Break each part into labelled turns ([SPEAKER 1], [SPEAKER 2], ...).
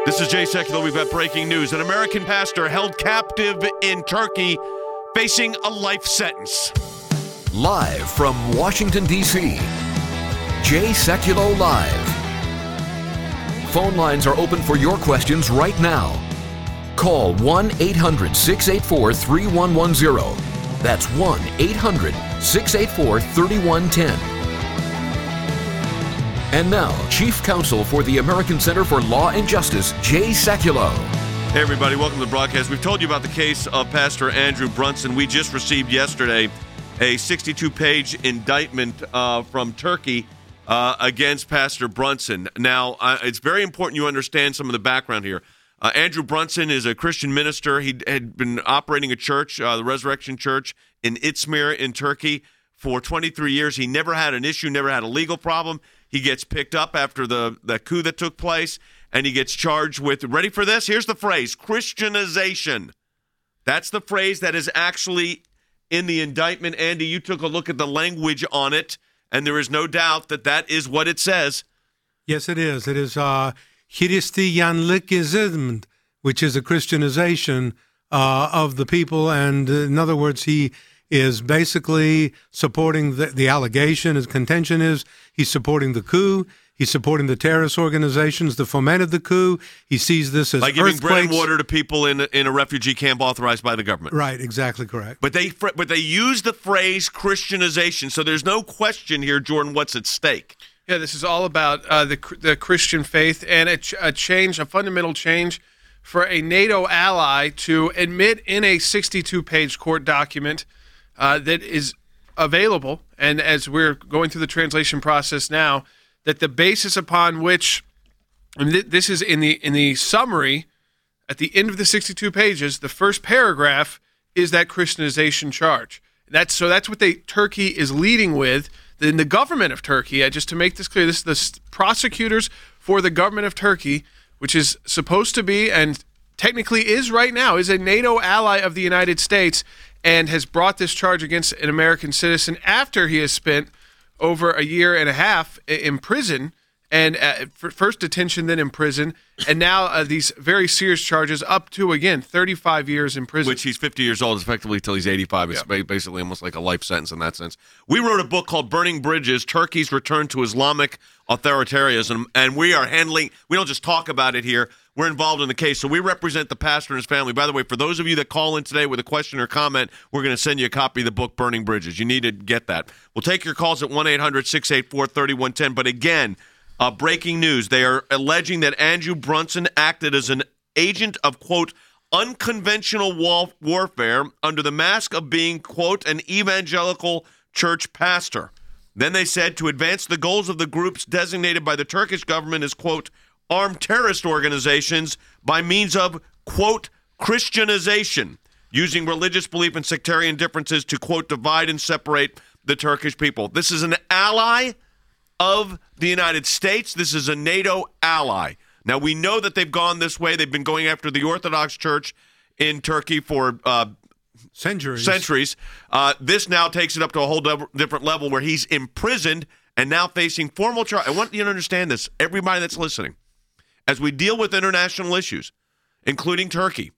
[SPEAKER 1] This is Jay Sekulow. We've got breaking news. An American pastor held captive in Turkey facing a life sentence.
[SPEAKER 2] Live from Washington, D.C., Jay Sekulow Live. Phone lines are open for your questions right now. Call 1-800-684-3110. That's 1-800-684-3110. And now, Chief Counsel for the American Center for Law and Justice, Jay Sekulow.
[SPEAKER 1] Hey, everybody. Welcome to the broadcast. We've told you about the case of Pastor Andrew Brunson. We just received yesterday a 62-page indictment from Turkey against Pastor Brunson. Now, it's very important you understand some of the background here. Andrew Brunson is a Christian minister. He had been operating a church, the Resurrection Church in Izmir in Turkey for 23 years. He never had an issue, never had a legal problem. He gets picked up after the coup that took place, and he gets charged with, ready for this? Here's the phrase, Christianization. That's the phrase that is actually in the indictment. Andy, you took a look at the language on it, and there is no doubt that that is what it says.
[SPEAKER 3] Yes, it is. It is Hristiyanlıkizm, which is a Christianization of the people. And in other words, he is basically supporting the allegation. His contention is he's supporting the coup. He's supporting the terrorist organizations that fomented the coup. He sees this as
[SPEAKER 1] by giving
[SPEAKER 3] earthquakes.
[SPEAKER 1] bread and water to people in a refugee camp authorized by the government.
[SPEAKER 3] Right, exactly correct.
[SPEAKER 1] But they use the phrase Christianization, so there's no question here, Jordan, what's at stake.
[SPEAKER 4] Yeah, this is all about the Christian faith and a fundamental change for a NATO ally to admit in a 62-page court document that is available, and as we're going through the translation process now, that the basis upon which, and this is in the summary, at the end of the 62 pages, the first paragraph is that Christianization charge. That's what Turkey is leading with. Then the government of Turkey, just to make this clear, this is the prosecutors for the government of Turkey, which is supposed to be, and technically is right now, is a NATO ally of the United States, and has brought this charge against an American citizen after he has spent over a year and a half in prison, and first detention, then in prison, and now these very serious charges up to, again, 35 years in prison.
[SPEAKER 1] Which he's 50 years old, effectively, till he's 85. It's basically almost like a life sentence in that sense. We wrote a book called Burning Bridges, Turkey's Return to Islamic Authoritarianism, and we don't just talk about it here, we're involved in the case. So we represent the pastor and his family. By the way, for those of you that call in today with a question or comment, we're going to send you a copy of the book, Burning Bridges. You need to get that. We'll take your calls at 1-800-684-3110. But again, breaking news. They are alleging that Andrew Brunson acted as an agent of, quote, unconventional warfare under the mask of being, quote, an evangelical church pastor. Then they said to advance the goals of the groups designated by the Turkish government as, quote, armed terrorist organizations by means of, quote, Christianization, using religious belief and sectarian differences to, quote, divide and separate the Turkish people. This is an ally of the United States. This is a NATO ally. Now, we know that they've gone this way. They've been going after the Orthodox Church in Turkey for centuries. This now takes it up to a whole different level where he's imprisoned and now facing formal charge. I want you to understand this, everybody that's listening. As we deal with international issues, including Turkey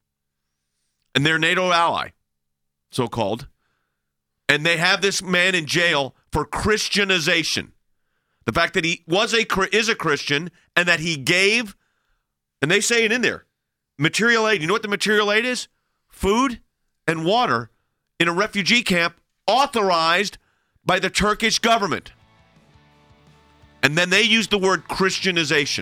[SPEAKER 1] and their NATO ally, so-called, and they have this man in jail for Christianization. The fact that he is a Christian and that he gave, and they say it in there, material aid. You know what the material aid is? Food and water in a refugee camp authorized by the Turkish government. And then they use the word Christianization.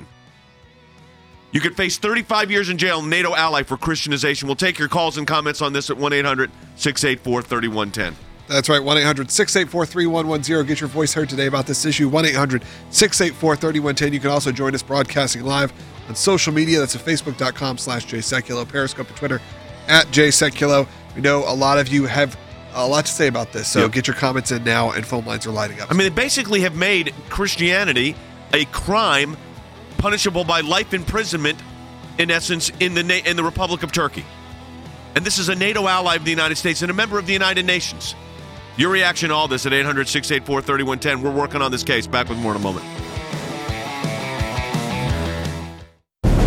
[SPEAKER 1] You could face 35 years in jail, NATO ally for Christianization. We'll take your calls and comments on this at 1-800-684-3110.
[SPEAKER 5] That's right, 1-800-684-3110. Get your voice heard today about this issue, 1-800-684-3110. You can also join us broadcasting live on social media. That's at facebook.com/JSekulow, Periscope and Twitter @JSekulow. We know a lot of you have a lot to say about this, so get your comments in now, and phone lines are lighting up.
[SPEAKER 1] I mean, they basically have made Christianity a crime punishable by life imprisonment, in essence, in the Republic of Turkey. And this is a NATO ally of the United States and a member of the United Nations. Your reaction to all this at 800-684-3110. We're working on this case. Back with more in a moment.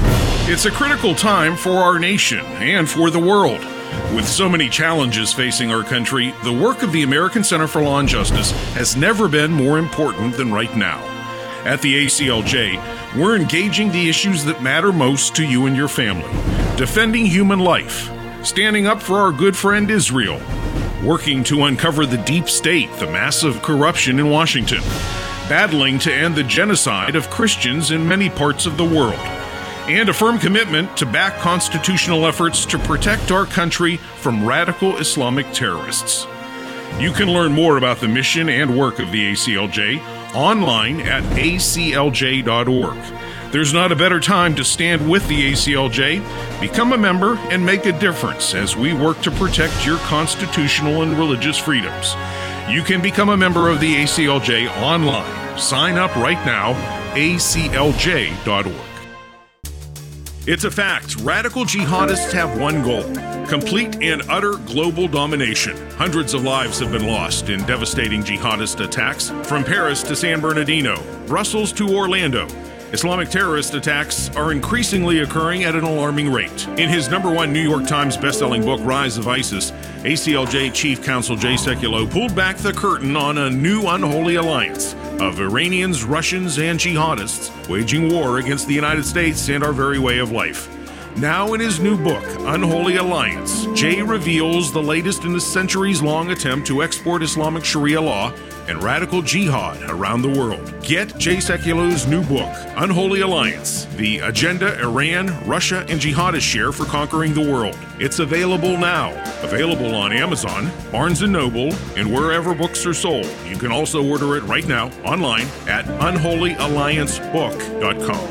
[SPEAKER 6] It's a critical time for our nation and for the world. With so many challenges facing our country, the work of the American Center for Law and Justice has never been more important than right now. At the ACLJ, we're engaging the issues that matter most to you and your family, defending human life, standing up for our good friend Israel, working to uncover the deep state, the massive corruption in Washington, battling to end the genocide of Christians in many parts of the world, and a firm commitment to back constitutional efforts to protect our country from radical Islamic terrorists. You can learn more about the mission and work of the ACLJ online at aclj.org. There's not a better time to stand with the ACLJ. Become a member and make a difference as we work to protect your constitutional and religious freedoms. You can become a member of the ACLJ online. Sign up right now, aclj.org. It's a fact. Radical jihadists have one goal: complete and utter global domination. Hundreds of lives have been lost in devastating jihadist attacks, from Paris to San Bernardino, Brussels to Orlando. Islamic terrorist attacks are increasingly occurring at an alarming rate. In his #1 New York Times bestselling book, Rise of ISIS, ACLJ Chief Counsel Jay Sekulow pulled back the curtain on a new unholy alliance of Iranians, Russians, and jihadists waging war against the United States and our very way of life. Now in his new book, Unholy Alliance, Jay reveals the latest in the centuries-long attempt to export Islamic Sharia law and radical jihad around the world. Get Jay Sekulow's new book, Unholy Alliance, The Agenda Iran, Russia, and Jihadists Share for Conquering the World. It's available now. Available on Amazon, Barnes & Noble, and wherever books are sold. You can also order it right now online at unholyalliancebook.com.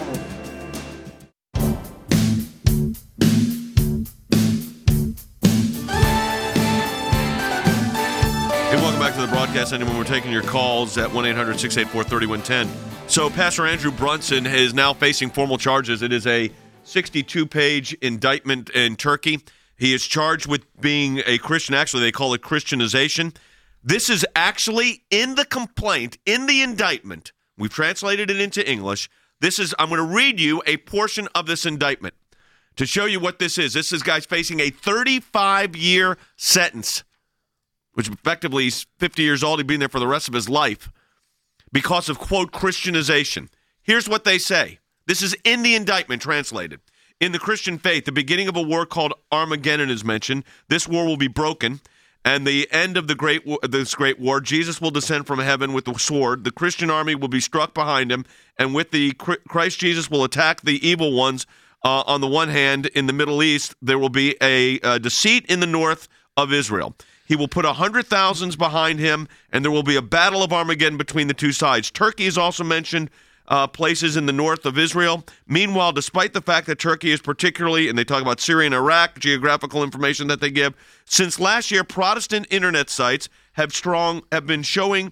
[SPEAKER 1] To the broadcast, anyone, we're taking your calls at 1-800-684-3110. So Pastor Andrew Brunson is now facing formal charges. It is a 62-page indictment in Turkey. He is charged with being a Christian. Actually, they call it Christianization. This is actually in the complaint, in the indictment. We've translated it into English. I'm going to read you a portion of this indictment to show you what this is. This guy's facing a 35-year sentence, which effectively he's 50 years old. He'd been there for the rest of his life because of, quote, Christianization. Here's what they say. This is in the indictment translated. In the Christian faith, the beginning of a war called Armageddon is mentioned. This war will be broken, and the end of this great war, Jesus will descend from heaven with the sword. The Christian army will be struck behind him, and with the Christ Jesus will attack the evil ones. On the one hand, in the Middle East, there will be a deceit in the north of Israel. He will put 100,000s behind him, and there will be a battle of Armageddon between the two sides. Turkey is also mentioned, places in the north of Israel. Meanwhile, despite the fact that Turkey is particularly, and they talk about Syria and Iraq, geographical information that they give, since last year, Protestant internet sites have been showing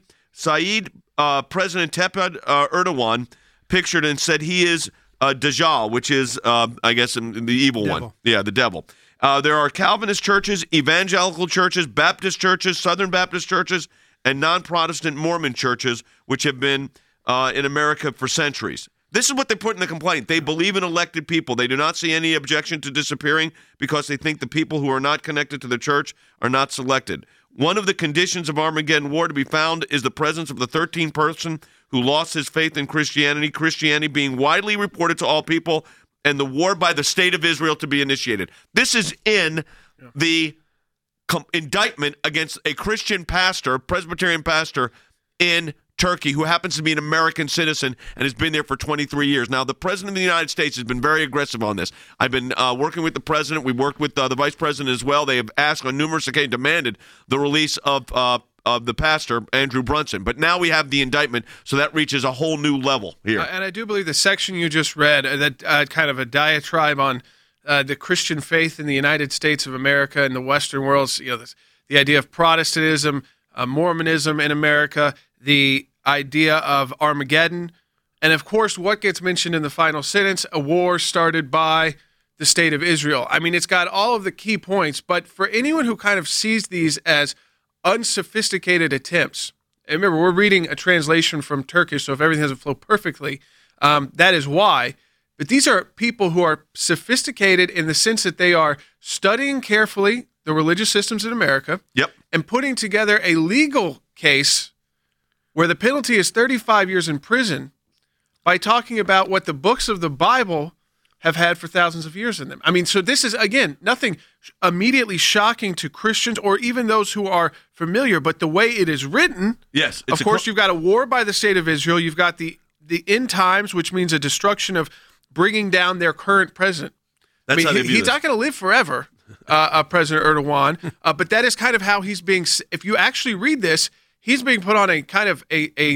[SPEAKER 1] President Tayyip Erdogan pictured and said he is Dajjal, which is, I guess, the evil one. Yeah, the devil. There are Calvinist churches, evangelical churches, Baptist churches, Southern Baptist churches, and non-Protestant Mormon churches, which have been in America for centuries. This is what they put in the complaint. They believe in elected people. They do not see any objection to disappearing because they think the people who are not connected to the church are not selected. One of the conditions of Armageddon war to be found is the presence of the 13th person who lost his faith in Christianity being widely reported to all people, and the war by the state of Israel to be initiated. This is in the indictment against a Christian pastor, Presbyterian pastor in Turkey, who happens to be an American citizen and has been there for 23 years. Now, the president of the United States has been very aggressive on this. I've been working with the president. We've worked with the vice president as well. They have asked on numerous occasions, demanded the release of the pastor, Andrew Brunson. But now we have the indictment, so that reaches a whole new level here.
[SPEAKER 4] And I do believe the section you just read, that kind of a diatribe on the Christian faith in the United States of America and the Western world, the idea of Protestantism, Mormonism in America, the idea of Armageddon, and of course what gets mentioned in the final sentence, a war started by the state of Israel. I mean, it's got all of the key points, but for anyone who kind of sees these as unsophisticated attempts, and remember, we're reading a translation from Turkish, so if everything doesn't flow perfectly, that is why. But these are people who are sophisticated in the sense that they are studying carefully the religious systems in America
[SPEAKER 1] Yep.
[SPEAKER 4] and putting together a legal case where the penalty is 35 years in prison by talking about what the books of the Bible have had for thousands of years in them. I mean, so this is, again, nothing immediately shocking to Christians or even those who are familiar, but the way it is written,
[SPEAKER 1] Yes.
[SPEAKER 4] of course, you've got a war by the state of Israel. You've got the end times, which means a destruction of bringing down their current president.
[SPEAKER 1] That's how they view
[SPEAKER 4] he's
[SPEAKER 1] this.
[SPEAKER 4] not going to live forever, President Erdogan, but that is kind of how he's being, if you actually read this, he's being put on a kind of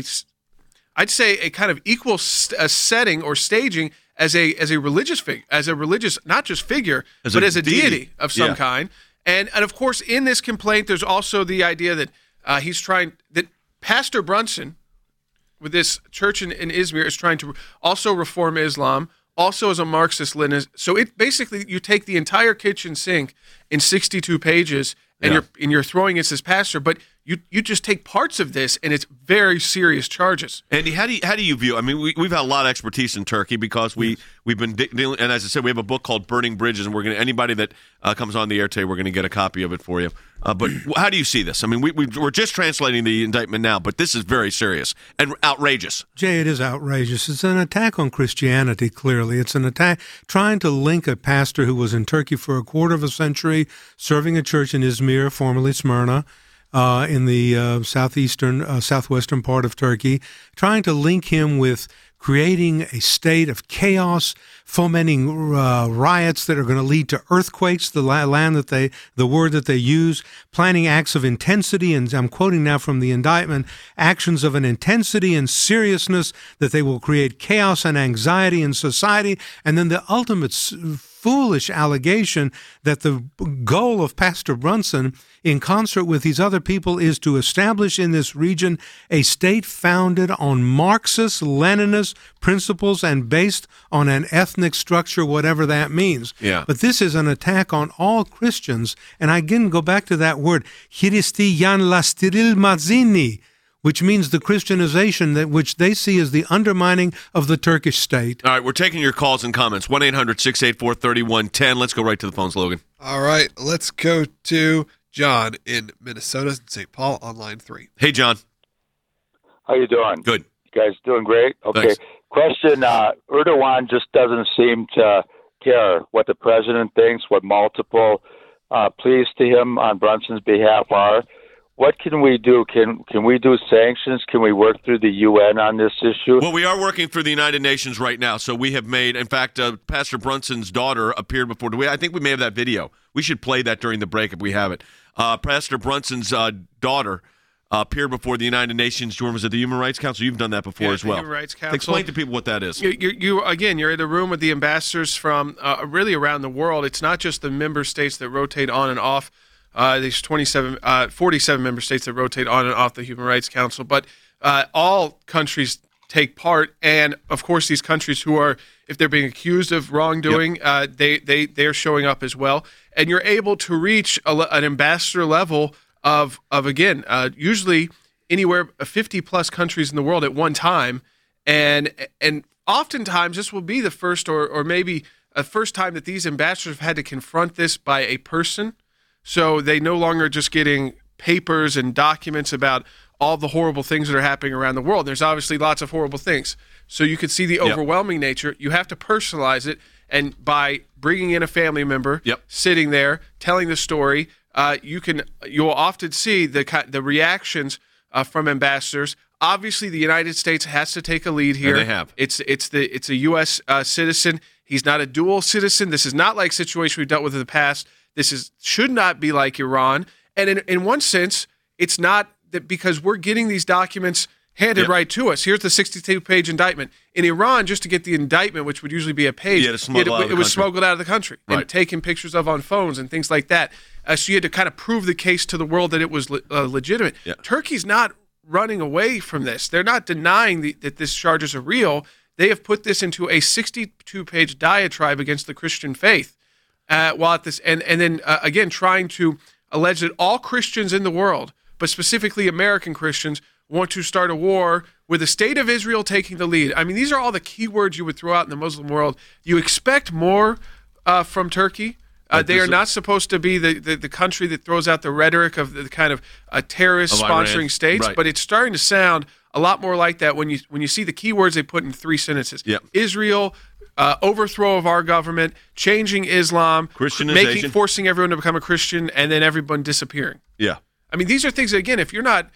[SPEAKER 4] I'd say a kind of equal setting or staging as a religious figure, not just figure, but as a deity of some kind. And of course, in this complaint, there's also the idea that that Pastor Brunson, with this church in Izmir, is trying to also reform Islam, also as a Marxist-Leninist. So it basically, you take the entire kitchen sink in 62 pages, and you're throwing it as this pastor, but you just take parts of this, and it's very serious charges.
[SPEAKER 1] Andy, how do you view? I mean, we've had a lot of expertise in Turkey because we've been dealing, and as I said, we have a book called Burning Bridges, and anybody that comes on the air today, we're going to get a copy of it for you. But how do you see this? I mean, we're just translating the indictment now, but this is very serious and outrageous.
[SPEAKER 3] Jay, it is outrageous. It's an attack on Christianity, clearly. It's an attack trying to link a pastor who was in Turkey for a quarter of a century, serving a church in Izmir, formerly Smyrna, in the southwestern part of Turkey, trying to link him with creating a state of chaos, fomenting riots that are going to lead to earthquakes, the word that they use, planning acts of intensity, and I'm quoting now from the indictment, actions of an intensity and seriousness that they will create chaos and anxiety in society, and then the ultimate foolish allegation that the goal of Pastor Brunson, in concert with these other people, is to establish in this region a state founded on Marxist, Leninist principles and based on an ethnic structure, whatever that means.
[SPEAKER 1] Yeah.
[SPEAKER 3] But this is an attack on all Christians. And I again go back to that word, Hristiyanlaştırılmazini, which means the Christianization which they see as the undermining of the Turkish state.
[SPEAKER 1] All right, we're taking your calls and comments. 1-800-684-3110. Let's go right to the phones, Logan.
[SPEAKER 5] All right, let's go to John in Minnesota, St. Paul, on line 3.
[SPEAKER 1] Hey, John.
[SPEAKER 7] How you doing?
[SPEAKER 1] Good.
[SPEAKER 7] You guys doing great? Okay.
[SPEAKER 1] Thanks.
[SPEAKER 7] Question, Erdogan just doesn't seem to care what the president thinks, what multiple pleas to him on Brunson's behalf are. What can we do? Can we do sanctions? Can we work through the UN on this issue?
[SPEAKER 1] Well, we are working through the United Nations right now. So we have made, in fact, Pastor Brunson's daughter appeared before. I think we may have that video. We should play that during the break if we have it. Pastor Brunson's daughter appeared before the United Nations. Jordan, was it the Human Rights Council? You've done that before as well.
[SPEAKER 4] Human Rights Council.
[SPEAKER 1] Explain to people what that is.
[SPEAKER 4] You're in the room with the ambassadors from really around the world. It's not just the member states that rotate on and off. These 47 member states that rotate on and off the Human Rights Council, but all countries take part, and of course these countries who are, if they're being accused of wrongdoing, they're showing up as well, and you're able to reach an ambassador level of usually anywhere 50 plus countries in the world at one time, and oftentimes this will be the first or maybe a first time that these ambassadors have had to confront this by a person. So they no longer just getting papers and documents about all the horrible things that are happening around the world. There's obviously lots of horrible things. So you could see the overwhelming nature. You have to personalize it. And by bringing in a family member, sitting there, telling the story, you'll often see the reactions from ambassadors. Obviously, the United States has to take a lead here.
[SPEAKER 1] And they have.
[SPEAKER 4] It's a U.S. citizen. He's not a dual citizen. This is not like a situation we've dealt with in the past. This should not be like Iran. And in one sense, it's not that because we're getting these documents handed right to us. Here's the 62-page indictment. In Iran, just to get the indictment, which would usually be a page, it was smuggled out of the country and taken pictures of on phones and things like that. So you had to kind of prove the case to the world that it was legitimate. Yeah. Turkey's not running away from this. They're not denying that these charges are real. They have put this into a 62-page diatribe against the Christian faith. While at this, and then again trying to allege that all Christians in the world, but specifically American Christians, want to start a war with the state of Israel taking the lead. I mean, these are all the key words you would throw out in the Muslim world. You expect more from Turkey. They are not supposed to be the country that throws out the rhetoric of the kind of terrorist sponsoring states,
[SPEAKER 1] right.
[SPEAKER 4] but it's starting to sound a lot more like that when you see the key words they put in 3 sentences.
[SPEAKER 1] Yep.
[SPEAKER 4] Israel, overthrow of our government, changing Islam,
[SPEAKER 1] Christianization,
[SPEAKER 4] forcing everyone to become a Christian, and then everyone disappearing.
[SPEAKER 1] Yeah.
[SPEAKER 4] I mean, these are things that, again, if you're not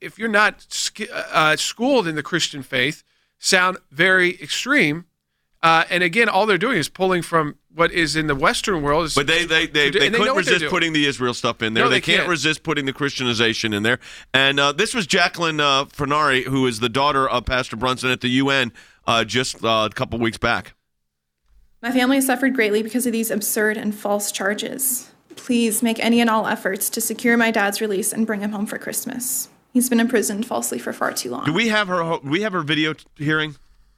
[SPEAKER 4] schooled in the Christian faith, sound very extreme. And again, all they're doing is pulling from what is in the Western world.
[SPEAKER 1] But they couldn't resist putting the Israel stuff in there.
[SPEAKER 4] No,
[SPEAKER 1] they can't resist putting the Christianization in there. And this was Jacqueline Fernari, who is the daughter of Pastor Brunson at the UN, just a couple weeks back.
[SPEAKER 8] My family has suffered greatly because of these absurd and false charges. Please make any and all efforts to secure my dad's release and bring him home for Christmas. He's been imprisoned falsely for far too long.
[SPEAKER 1] Do we have her video hearing?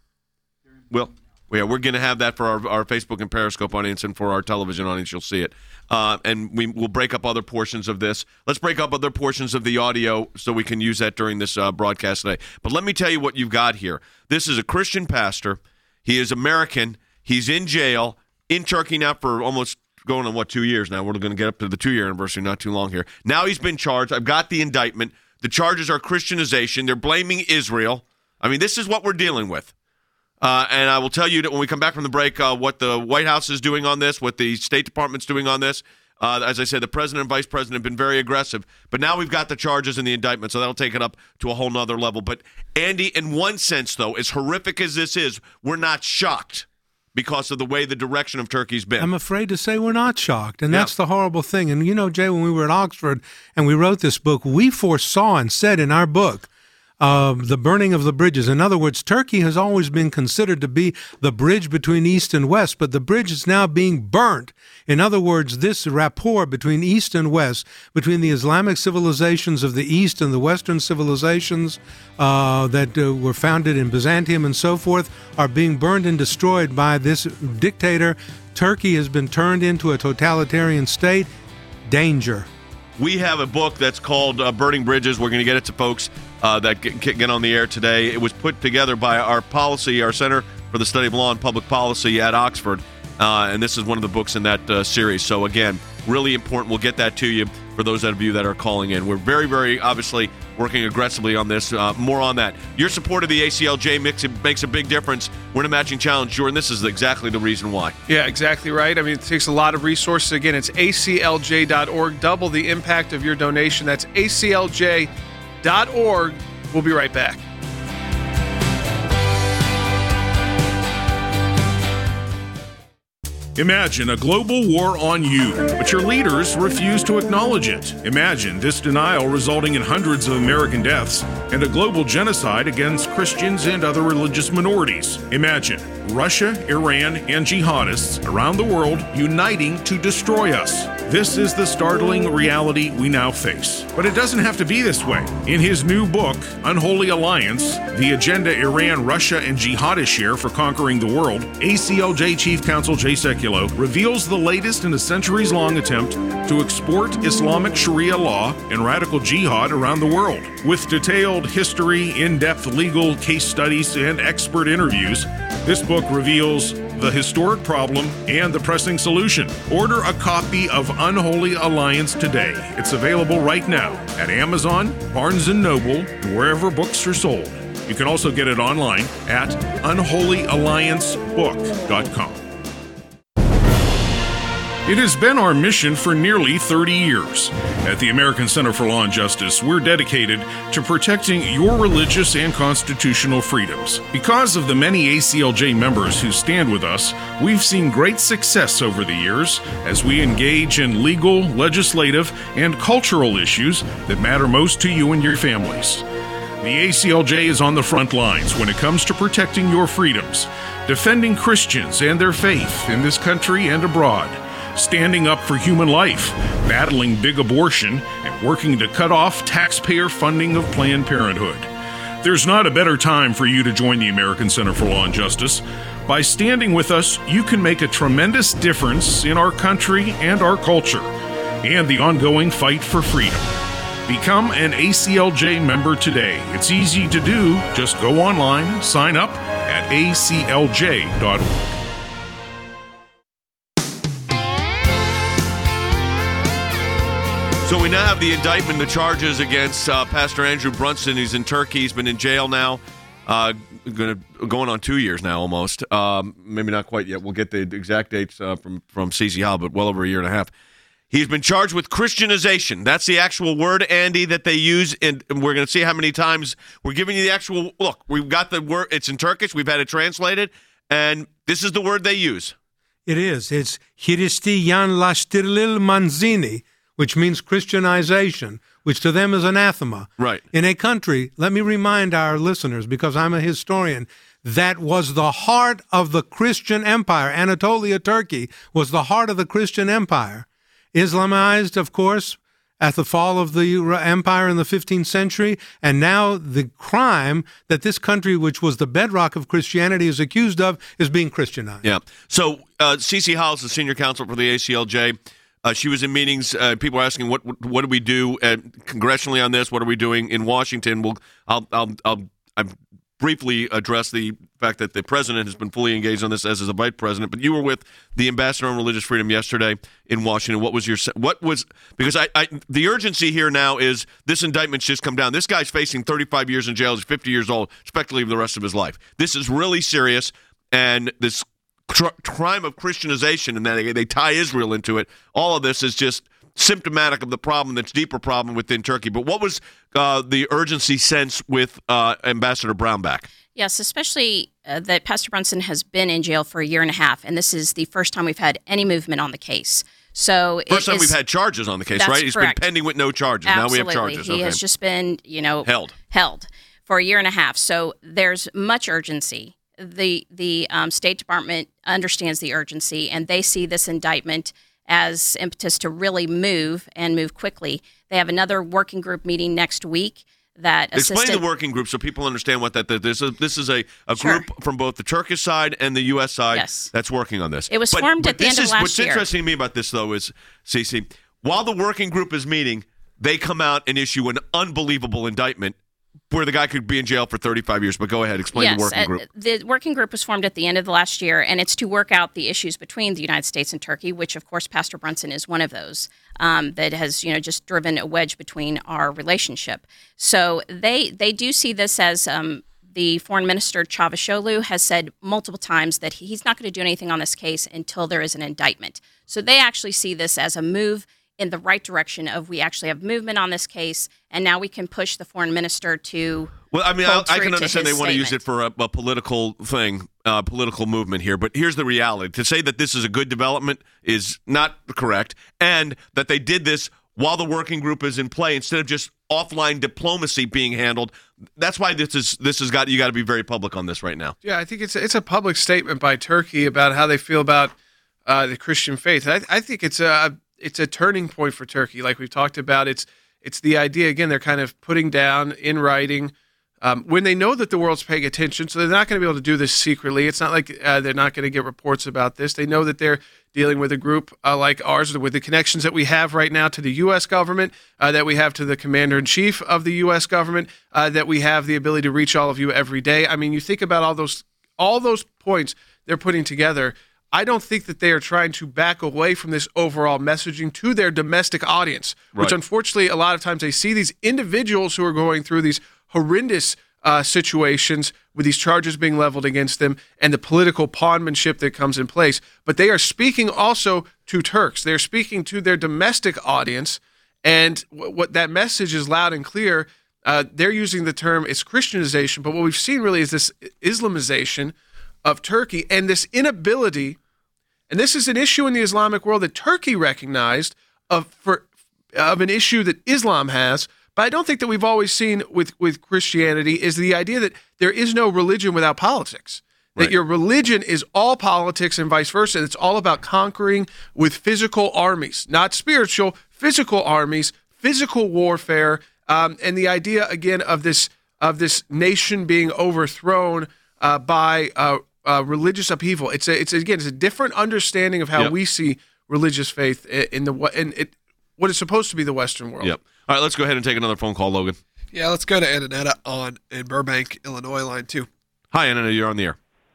[SPEAKER 1] Well, yeah, we're going to have that for our Facebook and Periscope audience, and for our television audience, you'll see it. And we'll break up other portions of this. Let's break up other portions of the audio so we can use that during this broadcast today. But let me tell you what you've got here. This is a Christian pastor. He is American. He's in jail in Turkey now for almost going on, 2 years now. We're going to get up to the 2-year anniversary not too long here. Now he's been charged. I've got the indictment. The charges are Christianization. They're blaming Israel. I mean, this is what we're dealing with. And I will tell you that when we come back from the break, what the White House is doing on this, what the State Department's doing on this. As I said, the president and vice president have been very aggressive. But now we've got the charges and the indictment, so that'll take it up to a whole nother level. But, Andy, in one sense, though, as horrific as this is, we're not shocked because of the way the direction of Turkey's been.
[SPEAKER 3] I'm afraid to say we're not shocked, and that's the horrible thing. And, you know, Jay, when we were at Oxford and we wrote this book, we foresaw and said in our book, the burning of the bridges. In other words, Turkey has always been considered to be the bridge between East and West, but the bridge is now being burnt. In other words, this rapport between East and West, between the Islamic civilizations of the East and the Western civilizations that were founded in Byzantium and so forth, are being burned and destroyed by this dictator. Turkey has been turned into a totalitarian state. Danger.
[SPEAKER 1] We have a book that's called Burning Bridges. We're going to get it to folks that get on the air today. It was put together by our Center for the Study of Law and Public Policy at Oxford, and this is one of the books in that series. So, again, really important. We'll get that to you for those of you that are calling in. We're very, very obviously working aggressively on this. More on that. Your support of the ACLJ makes a big difference. We're in a matching challenge, Jordan. This is exactly the reason why.
[SPEAKER 4] Yeah, exactly right. I mean, it takes a lot of resources. Again, it's aclj.org. Double the impact of your donation. That's aclj.org. We'll be right back.
[SPEAKER 6] Imagine a global war on you, but your leaders refuse to acknowledge it. Imagine this denial resulting in hundreds of American deaths and a global genocide against Christians and other religious minorities. Imagine Russia, Iran, and jihadists around the world uniting to destroy us. This is the startling reality we now face. But it doesn't have to be this way. In his new book, Unholy Alliance, The Agenda Iran, Russia, and Jihadists Share for Conquering the World, ACLJ Chief Counsel Jay Sekulow reveals the latest in a centuries-long attempt to export Islamic Sharia law and radical jihad around the world. With detailed history, in-depth legal case studies, and expert interviews, this book reveals the historic problem and the pressing solution. Order a copy of Unholy Alliance today. It's available right now at Amazon, Barnes & Noble, and wherever books are sold. You can also get it online at unholyalliancebook.com. It has been our mission for nearly 30 years. At the American Center for Law and Justice, we're dedicated to protecting your religious and constitutional freedoms. Because of the many ACLJ members who stand with us, we've seen great success over the years as we engage in legal, legislative, and cultural issues that matter most to you and your families. The ACLJ is on the front lines when it comes to protecting your freedoms, defending Christians and their faith in this country and abroad, standing up for human life, battling big abortion, and working to cut off taxpayer funding of Planned Parenthood. There's not a better time for you to join the American Center for Law and Justice. By standing with us, you can make a tremendous difference in our country and our culture, and the ongoing fight for freedom. Become an ACLJ member today. It's easy to do. Just go online, sign up at aclj.org.
[SPEAKER 1] So we now have the indictment, the charges against Pastor Andrew Brunson. He's in Turkey. He's been in jail now, going on 2 years now almost. Maybe not quite yet. We'll get the exact dates from CC Howell, but well over a year and a half. He's been charged with Christianization. That's the actual word, Andy, that they use, and we're going to see how many times we're giving you the actual. Look, we've got the word. It's in Turkish. We've had it translated, and this is the word they use.
[SPEAKER 3] It is. It's Hristiyanlaştırılır manzini, which means Christianization, which to them is anathema.
[SPEAKER 1] Right.
[SPEAKER 3] In a country, let me remind our listeners, because I'm a historian, that was the heart of the Christian empire. Anatolia, Turkey, was the heart of the Christian empire. Islamized, of course, at the fall of the empire in the 15th century, and now the crime that this country, which was the bedrock of Christianity, is accused of is being Christianized.
[SPEAKER 1] Yeah. So CC Howell is the senior counsel for the ACLJ. She was in meetings. People are asking, what do we do congressionally on this? What are we doing in Washington? I'll briefly address the fact that the president has been fully engaged on this, as is the vice president. But you were with the ambassador on religious freedom yesterday in Washington. Because the urgency here now is this indictment's just come down. This guy's facing 35 years in jail. He's 50 years old, speculatively the rest of his life. This is really serious, and this crime of Christianization, and then they tie Israel into it. All of this is just symptomatic of the problem that's deeper problem within Turkey. But what was the urgency sense with Ambassador Brownback?
[SPEAKER 9] Yes, especially that Pastor Brunson has been in jail for a year and a half, and this is the first time we've had any movement on the case. So
[SPEAKER 1] first time we've had charges on the case, right? He's
[SPEAKER 9] correct.
[SPEAKER 1] been pending with no charges.
[SPEAKER 9] Absolutely.
[SPEAKER 1] Now we have charges.
[SPEAKER 9] He has just been, held for a year and a half. So there's much urgency. The State Department understands the urgency, and they see this indictment as impetus to really move quickly. They have another working group meeting next week.
[SPEAKER 1] Explain the working group so people understand what this is a
[SPEAKER 9] Sure.
[SPEAKER 1] group from both the Turkish side and the U.S. side that's working on this.
[SPEAKER 9] It was formed at the end of last
[SPEAKER 1] what's
[SPEAKER 9] year.
[SPEAKER 1] What's interesting to me about this, though, is, Cece, while the working group is meeting, they come out and issue an unbelievable indictment where the guy could be in jail for 35 years. But go ahead, explain the working group.
[SPEAKER 9] The working group was formed at the end of the last year, and it's to work out the issues between the United States and Turkey, which, of course, Pastor Brunson is one of those that has, just driven a wedge between our relationship. So they do see this as the Foreign Minister Çavuşoğlu has said multiple times that he's not going to do anything on this case until there is an indictment. So they actually see this as a move in the right direction of we actually have movement on this case, and now we can push the foreign minister to.
[SPEAKER 1] Well, I mean, I can understand they want to use it for a political thing, political movement here. But here's the reality: to say that this is a good development is not correct, and that they did this while the working group is in play instead of just offline diplomacy being handled. That's why this has got you got to be very public on this right now.
[SPEAKER 4] Yeah, I think it's a public statement by Turkey about how they feel about the Christian faith. I think it's a turning point for Turkey, like we've talked about. It's the idea, again, they're kind of putting down in writing when they know that the world's paying attention, so they're not going to be able to do this secretly. It's not like they're not going to get reports about this. They know that they're dealing with a group like ours, with the connections that we have right now to the U.S. government, that we have to the commander-in-chief of the U.S. government, that we have the ability to reach all of you every day. I mean, you think about all those points they're putting together. I don't think that they are trying to back away from this overall messaging to their domestic audience, which unfortunately a lot of times they see these individuals who are going through these horrendous situations with these charges being leveled against them and the political pawnmanship that comes in place. But they are speaking also to Turks. They're speaking to their domestic audience, and what that message is loud and clear. They're using the term, it's Christianization, but what we've seen really is this Islamization of Turkey and this inability, and this is an issue in the Islamic world that Turkey recognized of an issue that Islam has, but I don't think that we've always seen with Christianity, is the idea that there is no religion without politics. That your religion is all politics and vice versa. It's all about conquering with physical armies, not spiritual, physical armies, physical warfare, and the idea, again, of this nation being overthrown by religious upheaval. It's a different understanding of how we see religious faith in what is supposed to be the Western world.
[SPEAKER 1] Yep. All right, let's go ahead and take another phone call, Logan.
[SPEAKER 5] Yeah, let's go to Annetta in Burbank, Illinois, line 2.
[SPEAKER 1] Hi, Annetta. You're on the air.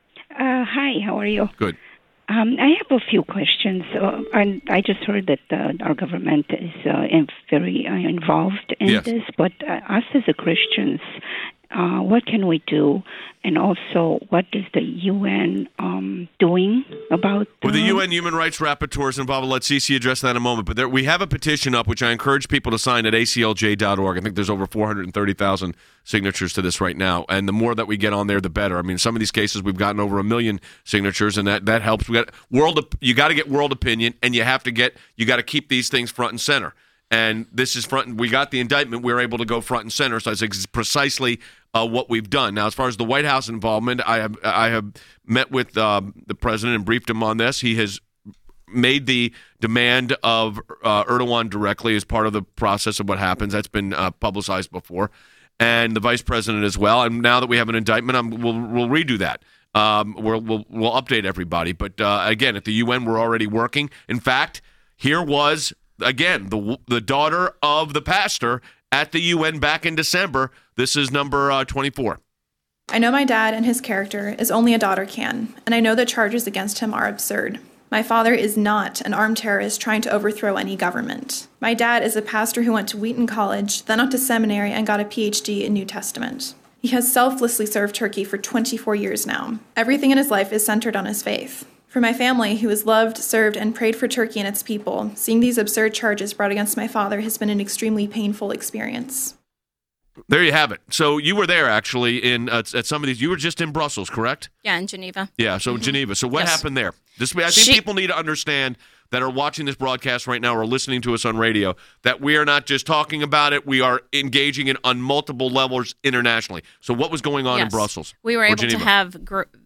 [SPEAKER 10] Hi, how are you?
[SPEAKER 1] Good.
[SPEAKER 10] I have a few questions. I just heard that our government is very involved in this, but us as a Christians, what can we do? And also, what is the UN doing about
[SPEAKER 1] Well, the UN Human Rights Rapporteur is involved. I'll let Cece address that in a moment. But we have a petition up, which I encourage people to sign at aclj.org. I think there's over 430,000 signatures to this right now. And the more that we get on there, the better. I mean, some of these cases, we've gotten over 1 million signatures, and that helps. You got to get world opinion, and you got to keep these things front and center. And this is front. We got the indictment. We were able to go front and center. So it's precisely what we've done. Now, as far as the White House involvement, I have met with the president and briefed him on this. He has made the demand of Erdogan directly as part of the process of what happens. That's been publicized before, and the vice president as well. And now that we have an indictment, we'll redo that. We'll update everybody. But again, at the UN, we're already working. In fact, here was. Again, the daughter of the pastor at the UN back in December. This is number 24.
[SPEAKER 8] I know my dad and his character as only a daughter can, and I know the charges against him are absurd. My father is not an armed terrorist trying to overthrow any government. My dad is a pastor who went to Wheaton College, then up to seminary and got a PhD in New Testament. He has selflessly served Turkey for 24 years now. Everything in his life is centered on his faith. For my family, who has loved, served, and prayed for Turkey and its people, seeing these absurd charges brought against my father has been an extremely painful experience.
[SPEAKER 1] There you have it. So you were there, actually, at some of these. You were just in Brussels, correct?
[SPEAKER 9] Yeah, in Geneva.
[SPEAKER 1] Yeah, so Geneva. So what happened there? I think people need to understand that are watching this broadcast right now or listening to us on radio that we are not just talking about it. We are engaging it on multiple levels internationally. So what was going on in Brussels?
[SPEAKER 9] We were able to have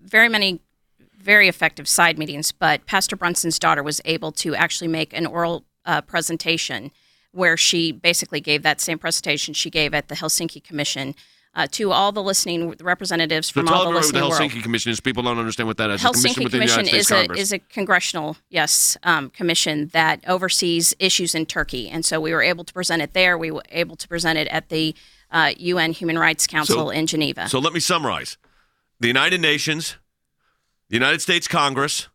[SPEAKER 9] very effective side meetings, but Pastor Brunson's daughter was able to actually make an oral presentation where she basically gave that same presentation she gave at the Helsinki Commission to all the listening representatives from all the listening world.
[SPEAKER 1] The Helsinki Commission is people don't understand what that is.
[SPEAKER 9] Helsinki Commission is a congressional, commission that oversees issues in Turkey, and so we were able to present it there. We were able to present it at the UN Human Rights Council in Geneva.
[SPEAKER 1] So let me summarize: the United Nations, the United States Congress,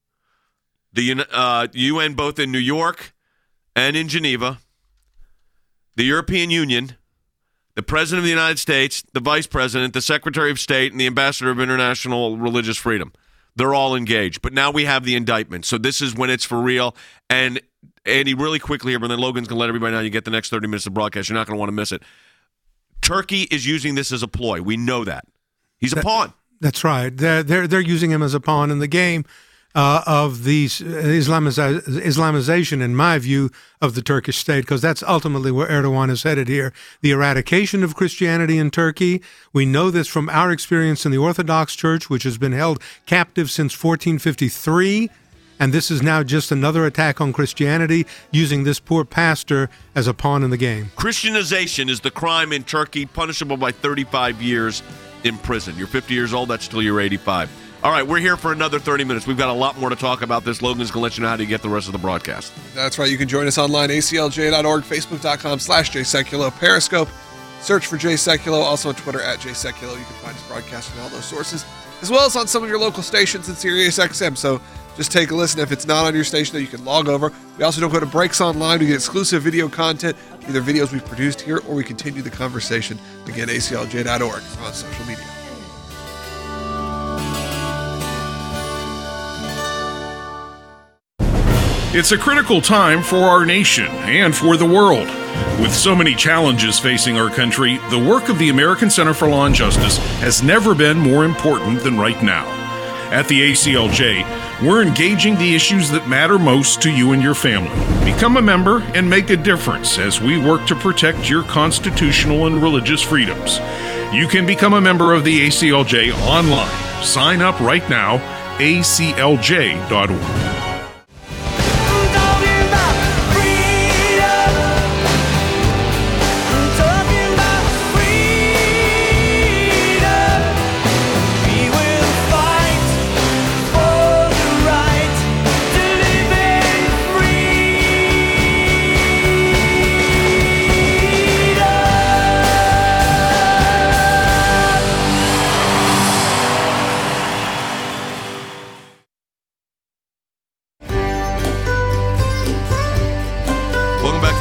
[SPEAKER 1] the UN both in New York and in Geneva, the European Union, the President of the United States, the Vice President, the Secretary of State, and the Ambassador of International Religious Freedom. They're all engaged. But now we have the indictment. So this is when it's for real. And Andy, really quickly here, but then Logan's going to let everybody know you get the next 30 minutes of broadcast. You're not going to want to miss it. Turkey is using this as a ploy. We know that. He's a pawn.
[SPEAKER 3] That's right. They're using him as a pawn in the game of the Islamization, in my view, of the Turkish state, because that's ultimately where Erdogan is headed here. The eradication of Christianity in Turkey. We know this from our experience in the Orthodox Church, which has been held captive since 1453. And this is now just another attack on Christianity, using this poor pastor as a pawn in the game.
[SPEAKER 1] Christianization is the crime in Turkey, punishable by 35 years in prison. You're 50 years old, that's till you're 85. All right, we're here for another 30 minutes. We've got a lot more to talk about this. Logan's going to let you know how to get the rest of the broadcast.
[SPEAKER 5] That's right. You can join us online, aclj.org, facebook.com/JSeculo, Periscope. Search for Jay Sekulow, also on Twitter @JSekulow. You can find us broadcasting all those sources, as well as on some of your local stations in SiriusXM. So just take a listen. If it's not on your station, you can log over. We also don't go to breaks online. We get exclusive video content, either videos we've produced here or we continue the conversation. Again, aclj.org on social media.
[SPEAKER 6] It's a critical time for our nation and for the world. With so many challenges facing our country, the work of the American Center for Law and Justice has never been more important than right now. At the ACLJ, we're engaging the issues that matter most to you and your family. Become a member and make a difference as we work to protect your constitutional and religious freedoms. You can become a member of the ACLJ online. Sign up right now, aclj.org.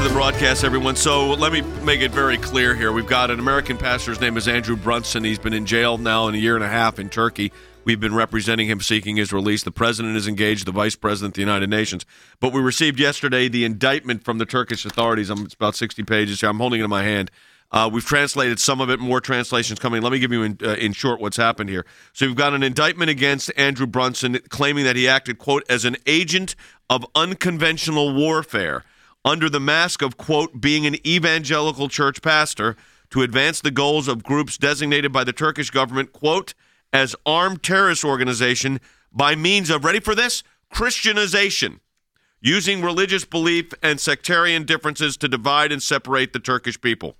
[SPEAKER 1] to the broadcast, everyone. So let me make it very clear here. We've got an American pastor. His name is Andrew Brunson. He's been in jail now in a year and a half in Turkey. We've been representing him, seeking his release. The president is engaged, the vice president of the United Nations. But we received yesterday the indictment from the Turkish authorities. It's about 60 pages here. I'm holding it in my hand. We've translated some of it, more translations coming. Let me give you in short what's happened here. So we've got an indictment against Andrew Brunson claiming that he acted, quote, as an agent of unconventional warfare under the mask of, quote, being an evangelical church pastor to advance the goals of groups designated by the Turkish government, quote, as armed terrorist organization by means of, ready for this, Christianization, using religious belief and sectarian differences to divide and separate the Turkish people.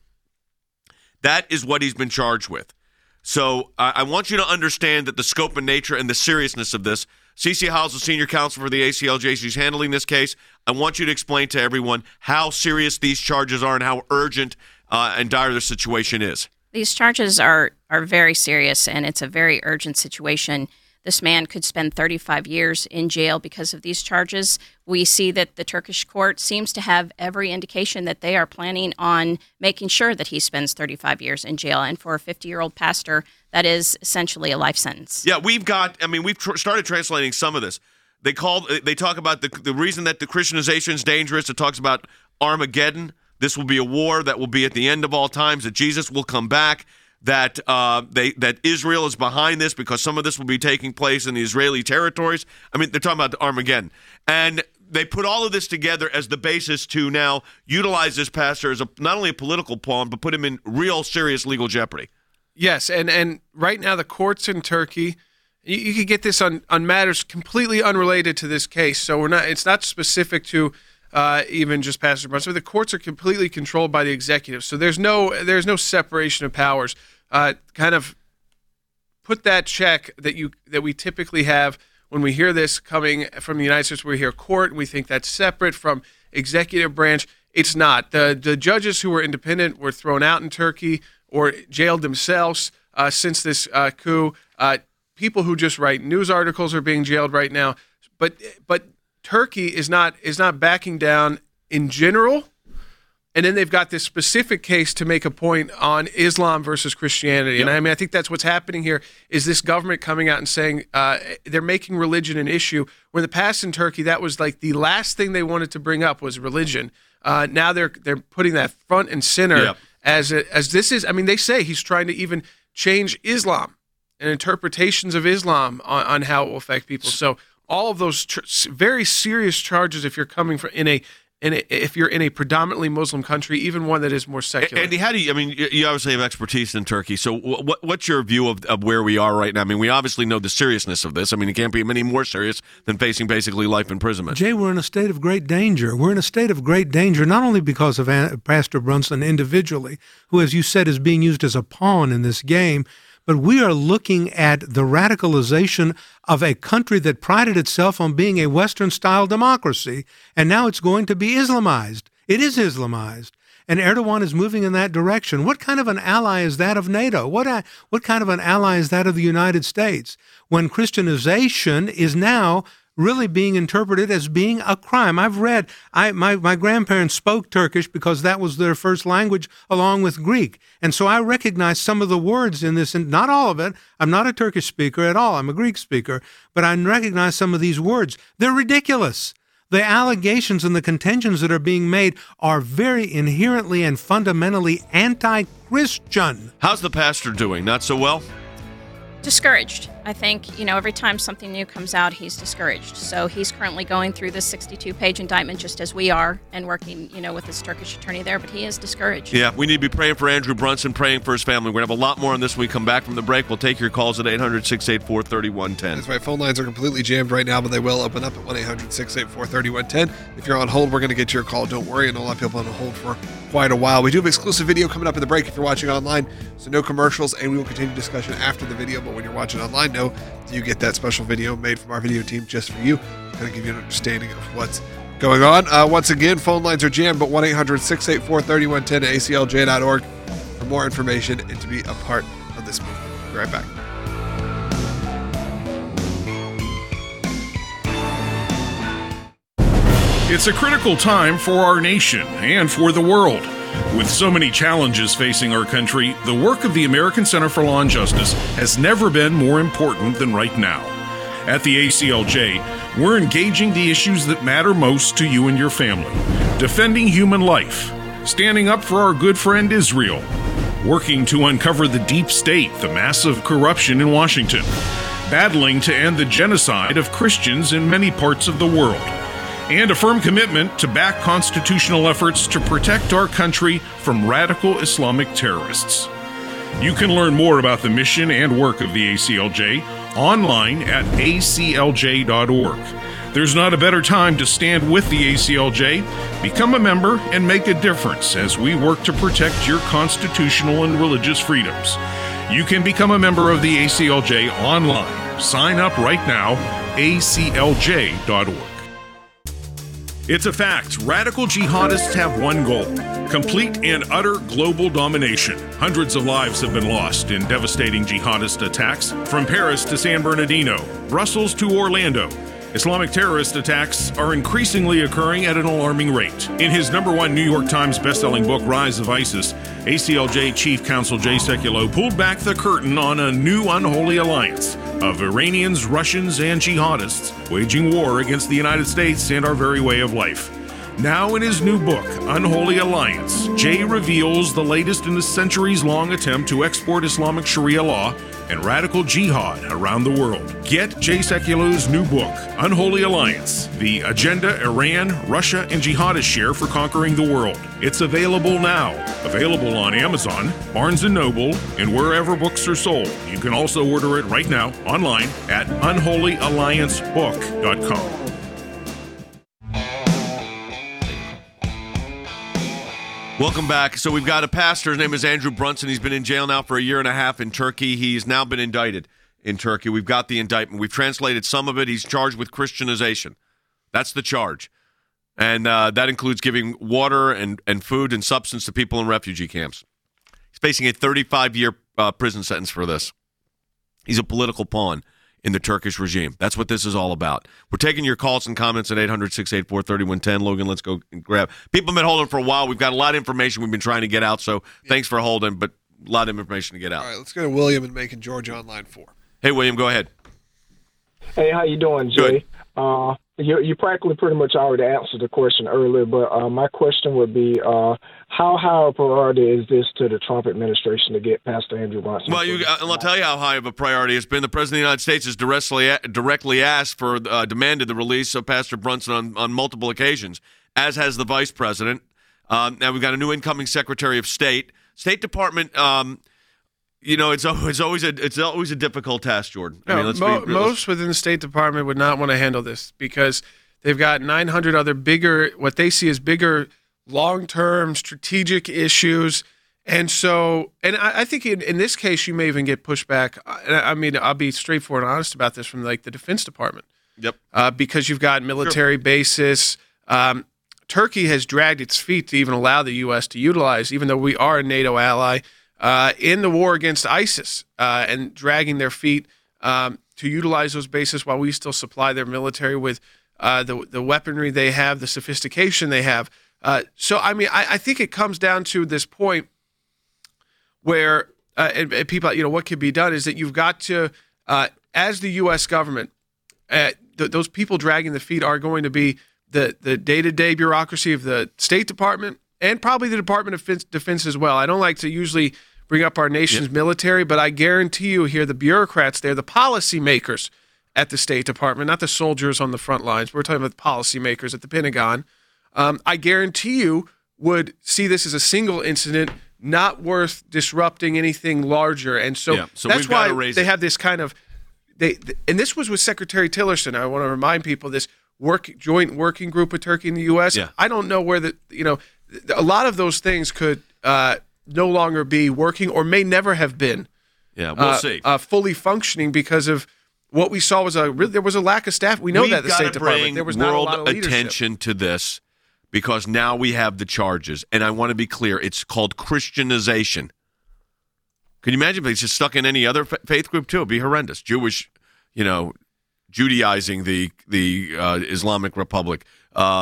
[SPEAKER 1] That is what he's been charged with. So I want you to understand that the scope and nature and the seriousness of this. Cece Howells, the senior counsel for the ACLJ, she's handling this case. I want you to explain to everyone how serious these charges are and how urgent and dire the situation is.
[SPEAKER 9] These charges are very serious, and it's a very urgent situation. This man could spend 35 years in jail because of these charges. We see that the Turkish court seems to have every indication that they are planning on making sure that he spends 35 years in jail. And for a 50-year-old pastor, that is essentially a life sentence.
[SPEAKER 1] Yeah, we've started translating some of this. They talk about the reason that the Christianization is dangerous. It talks about Armageddon. This will be a war that will be at the end of all times, that Jesus will come back. That that Israel is behind this because some of this will be taking place in the Israeli territories. I mean, they're talking about Armageddon. And they put all of this together as the basis to now utilize this pastor as not only a political pawn, but put him in real serious legal jeopardy.
[SPEAKER 4] Yes, and right now the courts in Turkey, you could get this on matters completely unrelated to this case. So it's not specific to even just Pastor Brunson. The courts are completely controlled by the executive. So there's no separation of powers. Kind of put that check that we typically have when we hear this coming from the United States. We hear court and we think that's separate from executive branch. It's not. The judges who were independent were thrown out in Turkey or jailed themselves since this coup. People who just write news articles are being jailed right now. But Turkey is not backing down in general. And then they've got this specific case to make a point on Islam versus Christianity. Yep. And I mean, I think that's what's happening here is this government coming out and saying they're making religion an issue. Where in the past in Turkey, that was like the last thing they wanted to bring up was religion. Now they're putting that front and center. Yep. As this is. I mean, they say he's trying to even change Islam and interpretations of Islam on how it will affect people. So all of those very serious charges, if you're coming from if you're in a predominantly Muslim country, even one that is more secular.
[SPEAKER 1] Andy, how do you? I mean, you obviously have expertise in Turkey. So, what's your view of where we are right now? I mean, we obviously know the seriousness of this. I mean, it can't be any more serious than facing basically life imprisonment.
[SPEAKER 3] Jay, we're in a state of great danger. We're in a state of great danger, not only because of Pastor Brunson individually, who, as you said, is being used as a pawn in this game, but we are looking at the radicalization of a country that prided itself on being a Western-style democracy, and now it's going to be Islamized. It is Islamized, and Erdogan is moving in that direction. What kind of an ally is that of NATO? What kind of an ally is that of the United States? When Christianization is now really being interpreted as being a crime. I've read, my grandparents spoke Turkish because that was their first language along with Greek. And so I recognize some of the words in this, and not all of it. I'm not a Turkish speaker at all. I'm a Greek speaker. But I recognize some of these words. They're ridiculous. The allegations and the contentions that are being made are very inherently and fundamentally anti-Christian.
[SPEAKER 1] How's the pastor doing? Not so well?
[SPEAKER 9] Discouraged. I think, every time something new comes out, he's discouraged. So he's currently going through this 62-page indictment just as we are and working, with his Turkish attorney there, but he is discouraged.
[SPEAKER 1] Yeah, we need to be praying for Andrew Brunson, praying for his family. We're going to have a lot more on this when we come back from the break. We'll take your calls at 800-684-3110.
[SPEAKER 5] That's right. Phone lines are completely jammed right now, but they will open up at 1-800-684-3110. If you're on hold, we're going to get your call. Don't worry. I know a lot of people on hold for quite a while. We do have exclusive video coming up in the break if you're watching online, so no commercials, and we will continue discussion after the video. But when you're watching online, know you get that special video made from our video team just for you, kind of give you an understanding of what's going on. Once again, phone lines are jammed, but 1-800-684-3110 at aclj.org for more information and to be a part of this movement. Be right back.
[SPEAKER 6] It's a critical time for our nation and for the world. With so many challenges facing our country, the work of the American Center for Law and Justice has never been more important than right now. At the ACLJ, we're engaging the issues that matter most to you and your family, defending human life, standing up for our good friend Israel, working to uncover the deep state, the massive corruption in Washington, battling to end the genocide of Christians in many parts of the world, and a firm commitment to back constitutional efforts to protect our country from radical Islamic terrorists. You can learn more about the mission and work of the ACLJ online at aclj.org. There's not a better time to stand with the ACLJ. Become a member and make a difference as we work to protect your constitutional and religious freedoms. You can become a member of the ACLJ online. Sign up right now, aclj.org. It's a fact. Radical jihadists have one goal: complete and utter global domination. Hundreds of lives have been lost in devastating jihadist attacks, from Paris to San Bernardino, Brussels to Orlando. Islamic terrorist attacks are increasingly occurring at an alarming rate. In his #1 New York Times bestselling book, Rise of ISIS, ACLJ Chief Counsel Jay Sekulow pulled back the curtain on a new unholy alliance of Iranians, Russians, and jihadists waging war against the United States and our very way of life. Now in his new book, Unholy Alliance, Jay reveals the latest in a centuries-long attempt to export Islamic Sharia law and radical jihad around the world. Get Jay Sekulow's new book, Unholy Alliance, The Agenda Iran, Russia, and Jihadists Share for Conquering the World. It's available now. Available on Amazon, Barnes & Noble, and wherever books are sold. You can also order it right now online at unholyalliancebook.com.
[SPEAKER 1] Welcome back. So we've got a pastor. His name is Andrew Brunson. He's been in jail now for 1.5 years in Turkey. He's now been indicted in Turkey. We've got the indictment. We've translated some of it. He's charged with Christianization. That's the charge. And that includes giving water and food and substance to people in refugee camps. He's facing a 35-year prison sentence for this. He's a political pawn in the Turkish regime. That's what this is all about. We're taking your calls and comments at 800-684-3110. Logan, let's go and grab. People have been holding for a while. We've got a lot of information we've been trying to get out, so thanks for holding, but a lot of information to get out.
[SPEAKER 5] All right, let's go to William in Macon, Georgia, on line 4.
[SPEAKER 1] Hey, William, go ahead.
[SPEAKER 11] Hey, how you doing, Jay? Good. You practically pretty much already answered the question earlier, but my question would be, how high a priority is this to the Trump administration to get Pastor Andrew Brunson?
[SPEAKER 1] Well, I'll tell you how high of a priority it's been. The President of the United States has directly asked for, demanded the release of Pastor Brunson on multiple occasions, as has the Vice President. Now we've got a new incoming Secretary of State. State Department, it's always a difficult task, Jordan.
[SPEAKER 4] No, most within the State Department would not want to handle this because they've got 900 other bigger, what they see as bigger, long-term strategic issues. And so, and I think in this case, you may even get pushback. I mean, I'll be straightforward and honest about this from the Defense Department.
[SPEAKER 1] Yep.
[SPEAKER 4] Because you've got military bases. Turkey has dragged its feet to even allow the U.S. to utilize, even though we are a NATO ally, in the war against ISIS, and dragging their feet to utilize those bases while we still supply their military with the weaponry they have, the sophistication they have. So, I mean, I think it comes down to this point where and people, what can be done is that you've got to, as the U.S. government, those people dragging the feet are going to be the day-to-day bureaucracy of the State Department and probably the Department of Defense as well. I don't like to usually bring up our nation's military, but I guarantee you here, the bureaucrats there, the policymakers at the State Department, not the soldiers on the front lines. We're talking about the policymakers at the Pentagon. I guarantee you would see this as a single incident, not worth disrupting anything larger. And so that's why they have this kind of and this was with Secretary Tillerson. I want to remind people this joint working group with Turkey and the U.S. Yeah. I don't know where a lot of those things could no longer be working or may never have been.
[SPEAKER 1] Yeah, we'll see.
[SPEAKER 4] Fully functioning because of what we saw was there was a lack of staff. We know that the State Department, there was not a lot of leadership.
[SPEAKER 1] Attention to this because now we have the charges, and I want to be clear. It's called Christianization. Can you imagine if it's just stuck in any other faith group too? It'd be horrendous. Jewish, Judaizing the Islamic Republic.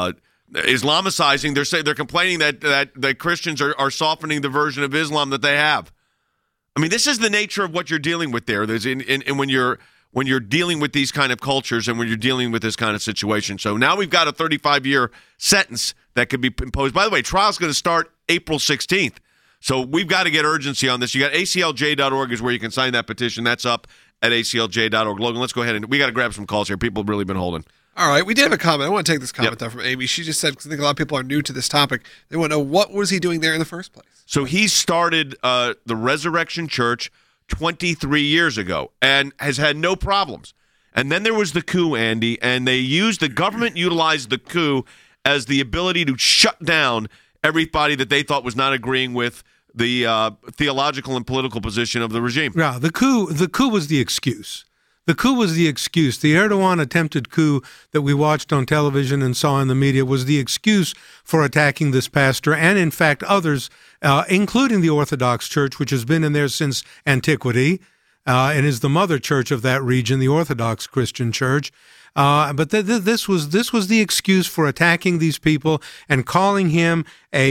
[SPEAKER 1] Islamicizing. They're complaining that Christians are softening the version of Islam that they have. I mean, this is the nature of what you're dealing with there. There's and when you're dealing with these kind of cultures and when you're dealing with this kind of situation. So now we've got a 35-year sentence that could be imposed. By the way, trial's going to start April 16th. So we've got to get urgency on this. You got aclj.org is where you can sign that petition. That's up at aclj.org. Logan, let's go ahead and we got to grab some calls here. People have really been holding.
[SPEAKER 5] All right, we did have a comment. I want to take this comment though from Amy. She just said, because I think a lot of people are new to this topic, they want to know, what was he doing there in the first place?
[SPEAKER 1] So he started the Resurrection Church 23 years ago and has had no problems. And then there was the coup, Andy, and the government utilized the coup as the ability to shut down everybody that they thought was not agreeing with the theological and political position of the regime.
[SPEAKER 3] Yeah, the coup was the excuse. The coup was the excuse. The Erdogan attempted coup that we watched on television and saw in the media was the excuse for attacking this pastor and, in fact, others, including the Orthodox Church, which has been in there since antiquity and is the mother church of that region, the Orthodox Christian Church. But this was the excuse for attacking these people and calling him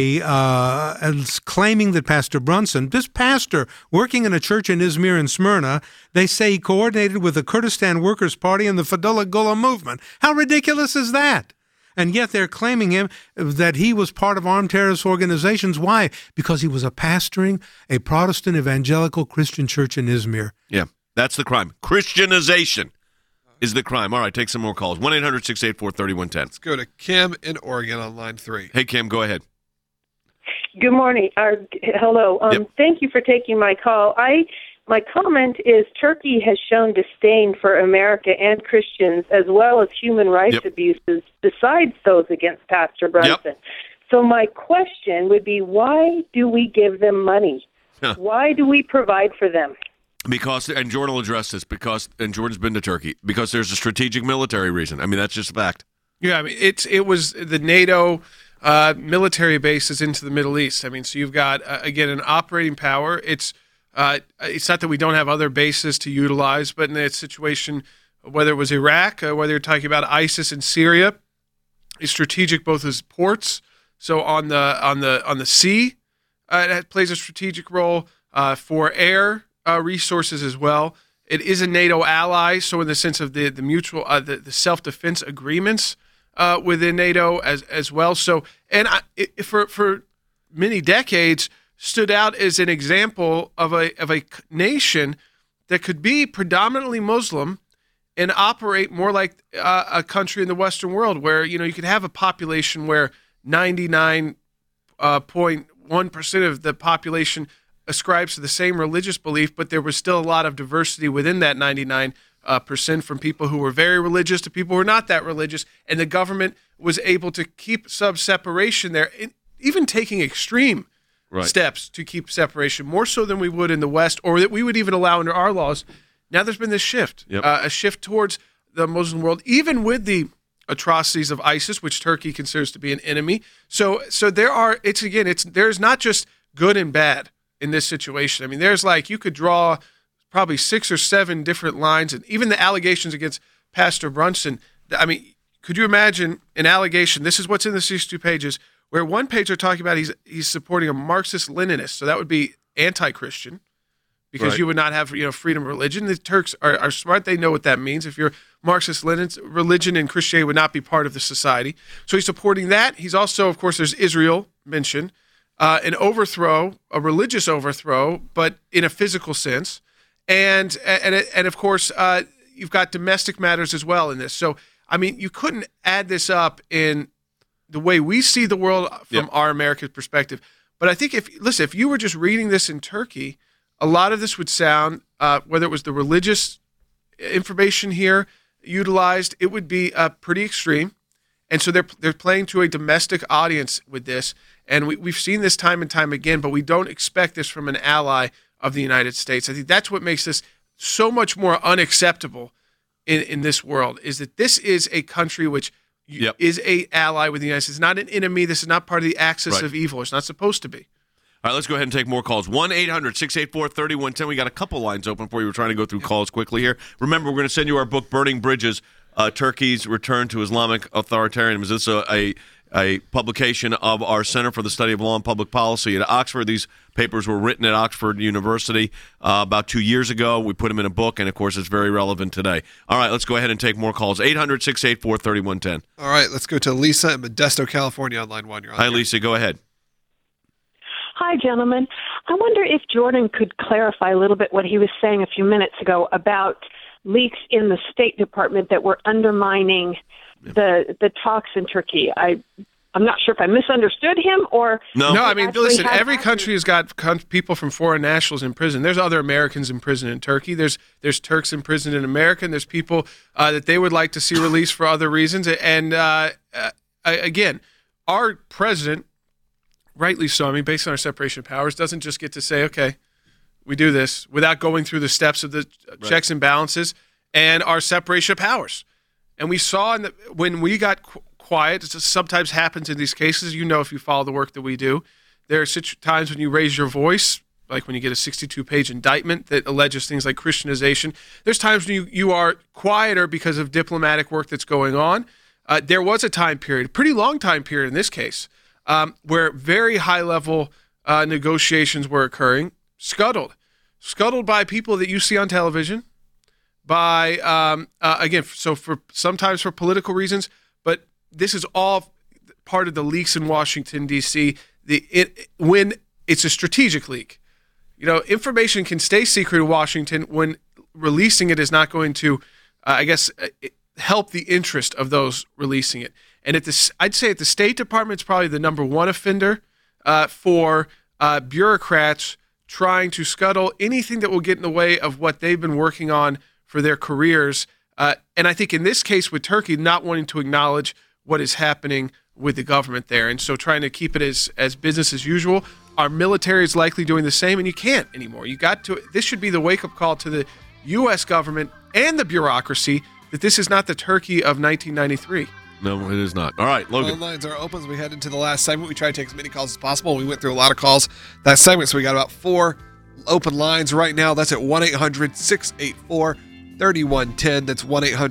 [SPEAKER 3] claiming that Pastor Brunson, this pastor working in a church in Izmir and Smyrna, they say he coordinated with the Kurdistan Workers' Party and the Fethullah Gulen movement. How ridiculous is that? And yet they're claiming him that he was part of armed terrorist organizations. Why? Because he was pastoring a Protestant evangelical Christian church in Izmir.
[SPEAKER 1] Yeah, that's the crime. Christianization is the crime. All right, take some more calls. 1-800-684-3110.
[SPEAKER 5] Let's go to Kim in Oregon on line 3.
[SPEAKER 1] Hey, Kim, go ahead.
[SPEAKER 12] Good morning. Hello.
[SPEAKER 1] Yep.
[SPEAKER 12] Thank you for taking my call. My comment is Turkey has shown disdain for America and Christians as well as human rights abuses besides those against Pastor Brunson.
[SPEAKER 1] Yep.
[SPEAKER 12] So my question would be, why do we give them money? Why do we provide for them?
[SPEAKER 1] Because, and Jordan will address this, and Jordan's been to Turkey, because there's a strategic military reason. I mean, that's just a fact.
[SPEAKER 4] Yeah, I mean, it was the NATO military bases into the Middle East. I mean, so you've got, again, an operating power. It's not that we don't have other bases to utilize, but in that situation, whether it was Iraq, whether you're talking about ISIS in Syria, is strategic both as ports. So on the sea, it plays a strategic role for air resources as well. It is a NATO ally, so in the sense of the mutual the self-defense agreements within NATO as well. So, and for many decades, stood out as an example of a nation that could be predominantly Muslim and operate more like a country in the Western world, where you could have a population where 99.1% of the population ascribes to the same religious belief, but there was still a lot of diversity within that 99%, from people who were very religious to people who were not that religious, and the government was able to keep separation there, even taking extreme steps to keep separation, more so than we would in the West, or that we would even allow under our laws. Now there's been this shift, a shift towards the Muslim world, even with the atrocities of ISIS, which Turkey considers to be an enemy. So there's not just good and bad in this situation. I mean, there's you could draw probably 6 or 7 different lines, and even the allegations against Pastor Brunson. I mean, could you imagine an allegation? This is what's in the 62 pages, where one page they're talking about he's supporting a Marxist-Leninist, so that would be anti-Christian, because you would not have freedom of religion. The Turks are smart; they know what that means. If you're Marxist-Leninist, religion and Christianity would not be part of the society. So he's supporting that. He's also, of course, there's Israel mentioned, an overthrow, a religious overthrow, but in a physical sense, and of course you've got domestic matters as well in this. So I mean, you couldn't add this up in the way we see the world from our American perspective. But I think if you were just reading this in Turkey, a lot of this would sound, whether it was the religious information here utilized, it would be pretty extreme. And so they're playing to a domestic audience with this. And we've seen this time and time again, but we don't expect this from an ally of the United States. I think that's what makes this so much more unacceptable in this world, is that this is a country which is a ally with the United States. It's not an enemy. This is not part of the axis of evil. It's not supposed to be.
[SPEAKER 1] All right, let's go ahead and take more calls. 1-800-684-3110. We got a couple lines open for you. We're trying to go through calls quickly here. Remember, we're going to send you our book, Burning Bridges, Turkey's Return to Islamic Authoritarianism. Is this a publication of our Center for the Study of Law and Public Policy at Oxford. These papers were written at Oxford University about 2 years ago. We put them in a book, and, of course, it's very relevant today. All right, let's go ahead and take more calls. 800-684-3110.
[SPEAKER 5] All right, let's go to Lisa in Modesto, California on line 1. You're on.
[SPEAKER 1] Hi, Lisa. Go ahead.
[SPEAKER 13] Hi, gentlemen. I wonder if Jordan could clarify a little bit what he was saying a few minutes ago about leaks in the State Department that were undermining the talks in Turkey. I'm not sure if I misunderstood him or...
[SPEAKER 4] No, I mean, listen, every country has got people from foreign nationals in prison. There's other Americans in prison in Turkey. There's Turks in prison in America, and there's people that they would like to see released for other reasons. And again, our president, rightly so, I mean, based on our separation of powers, doesn't just get to say, okay, we do this without going through the steps of the checks and balances and our separation of powers. And we saw when we got quiet, it sometimes happens in these cases, you know, if you follow the work that we do, there are times when you raise your voice, like when you get a 62-page indictment that alleges things like Christianization. There's times when you are quieter because of diplomatic work that's going on. There was a time period, a pretty long time period in this case, where very high-level negotiations were occurring, scuttled by people that you see on television, by, again, so sometimes for political reasons, but this is all part of the leaks in Washington, D.C., when it's a strategic leak. You know, information can stay secret in Washington when releasing it is not going to, help the interest of those releasing it. And I'd say at the State Department, it's probably the number one offender for bureaucrats trying to scuttle anything that will get in the way of what they've been working on for their careers. And I think in this case with Turkey, not wanting to acknowledge what is happening with the government there. And so trying to keep it as business as usual. Our military is likely doing the same, and you can't anymore. This should be the wake-up call to the U.S. government and the bureaucracy that this is not the Turkey of 1993.
[SPEAKER 1] No, it is not. All right, Logan.
[SPEAKER 5] Phone lines are open as we head into the last segment. We try to take as many calls as possible. We went through a lot of calls that segment, so we got about 4 open lines right now. That's at 1-800-684-3110. That's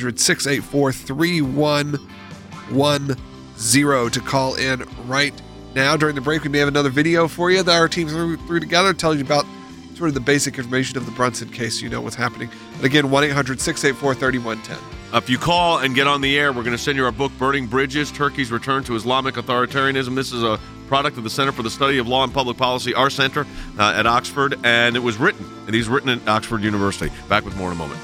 [SPEAKER 5] 1-800-684-3110 to call in right now. During the break, we may have another video for you that our team threw together, telling you about sort of the basic information of the Brunson case, so you know what's happening. But again, 1-800-684-3110.
[SPEAKER 1] If you call and get on the air, we're going to send you our book, Burning Bridges, Turkey's Return to Islamic Authoritarianism. This is a product of the Center for the Study of Law and Public Policy, our center at Oxford, and it was written at Oxford University. Back with more in a moment.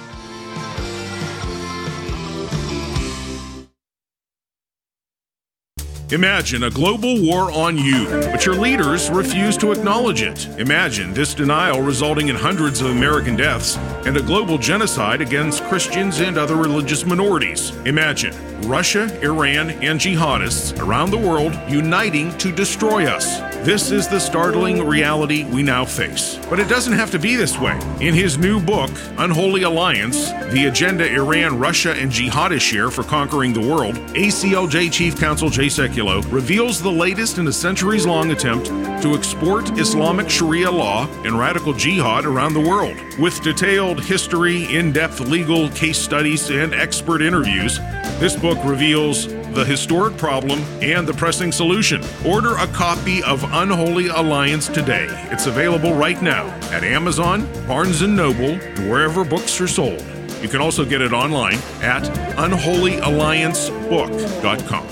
[SPEAKER 6] Imagine a global war on you, but your leaders refuse to acknowledge it. Imagine this denial resulting in hundreds of American deaths and a global genocide against Christians and other religious minorities. Imagine Russia, Iran, and jihadists around the world uniting to destroy us. This is the startling reality we now face. But it doesn't have to be this way. In his new book, Unholy Alliance, The Agenda Iran, Russia, and Jihadists Share for Conquering the World, ACLJ Chief Counsel Jay Sekulow reveals the latest in a centuries-long attempt to export Islamic Sharia law and radical jihad around the world. With detailed history, in-depth legal case studies, and expert interviews, this book reveals the historic problem and the pressing solution. Order a copy of Unholy Alliance today. It's available right now at Amazon, Barnes & Noble, and wherever books are sold. You can also get it online at unholyalliancebook.com.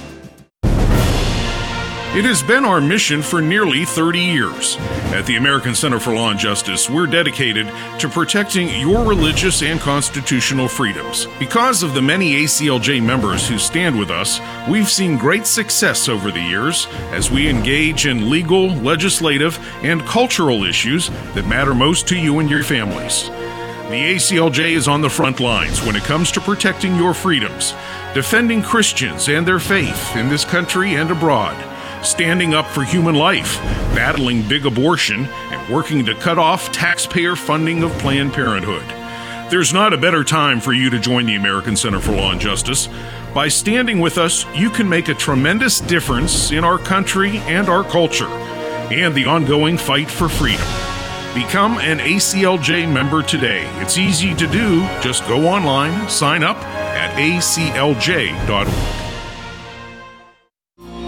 [SPEAKER 6] It has been our mission for nearly 30 years. At the American Center for Law and Justice, we're dedicated to protecting your religious and constitutional freedoms. Because of the many ACLJ members who stand with us, we've seen great success over the years as we engage in legal, legislative, and cultural issues that matter most to you and your families. The ACLJ is on the front lines when it comes to protecting your freedoms, defending Christians and their faith in this country and abroad, standing up for human life, battling big abortion, and working to cut off taxpayer funding of Planned Parenthood. There's not a better time for you to join the American Center for Law and Justice. By standing with us, you can make a tremendous difference in our country and our culture, and the ongoing fight for freedom. Become an ACLJ member today. It's easy to do. Just go online, sign up at aclj.org.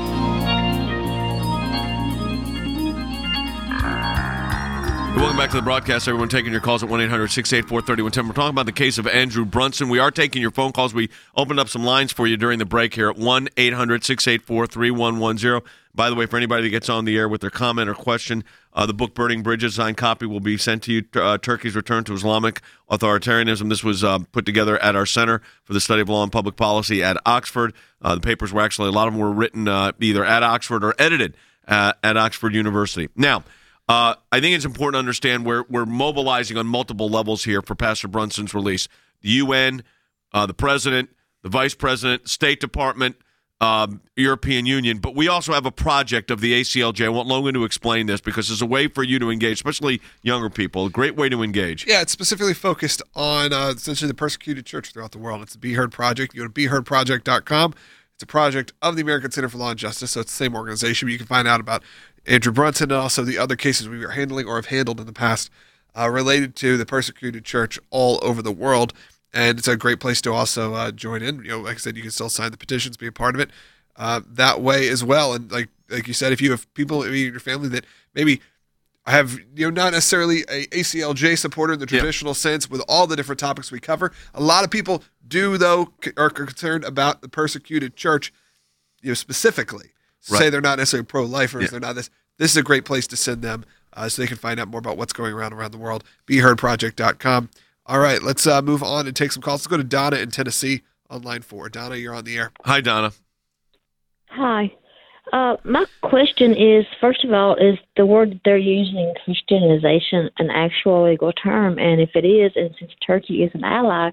[SPEAKER 1] Welcome back to the broadcast, everyone. Taking your calls at 1-800-684-3110. We're talking about the case of Andrew Brunson. We are taking your phone calls. We opened up some lines for you during the break here at 1-800-684-3110. By the way, for anybody that gets on the air with their comment or question, the book Burning Bridges, signed copy, will be sent to you. Turkey's Return to Islamic Authoritarianism. This was put together at our Center for the Study of Law and Public Policy at Oxford. The papers were actually, a lot of them were written either at Oxford or edited at Oxford University. Now, I think it's important to understand we're mobilizing on multiple levels here for Pastor Brunson's release. The UN, the President, the Vice President, State Department, European Union, but we also have a project of the ACLJ. I want Logan to explain this because it's a way for you to engage, especially younger people, a great way to engage.
[SPEAKER 5] Yeah, it's specifically focused on essentially the persecuted church throughout the world. It's the Be Heard Project. You go to BeHeardProject.com. It's a project of the American Center for Law and Justice, so it's the same organization. But you can find out about Andrew Brunson and also the other cases we are handling or have handled in the past related to the persecuted church all over the world. And it's a great place to also join in. You know, like I said, you can still sign the petitions, be a part of it that way as well. And like you said, if you have people in your family that maybe have, not necessarily a ACLJ supporter in the traditional sense with all the different topics we cover, a lot of people do, though, are concerned about the persecuted church, specifically.
[SPEAKER 1] Right.
[SPEAKER 5] Say they're not necessarily pro-lifers, they're not this. This is a great place to send them so they can find out more about what's going around the world. BeHeardProject.com. All right, let's move on and take some calls. Let's go to Donna in Tennessee on line 4. Donna, you're on the air.
[SPEAKER 1] Hi, Donna.
[SPEAKER 14] Hi. My question is, first of all, is the word they're using, Christianization, an actual legal term? And if it is, and since Turkey is an ally,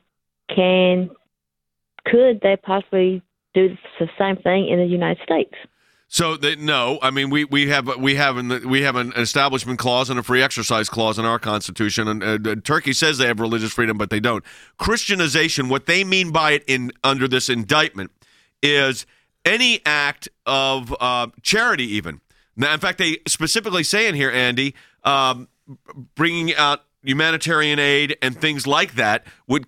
[SPEAKER 14] could they possibly do the same thing in the United States?
[SPEAKER 1] So no, I mean we have an establishment clause and a free exercise clause in our Constitution, and Turkey says they have religious freedom, but they don't. Christianization, what they mean by it under this indictment, is any act of charity, even. Now, in fact, they specifically say in here, Andy, bringing out humanitarian aid and things like that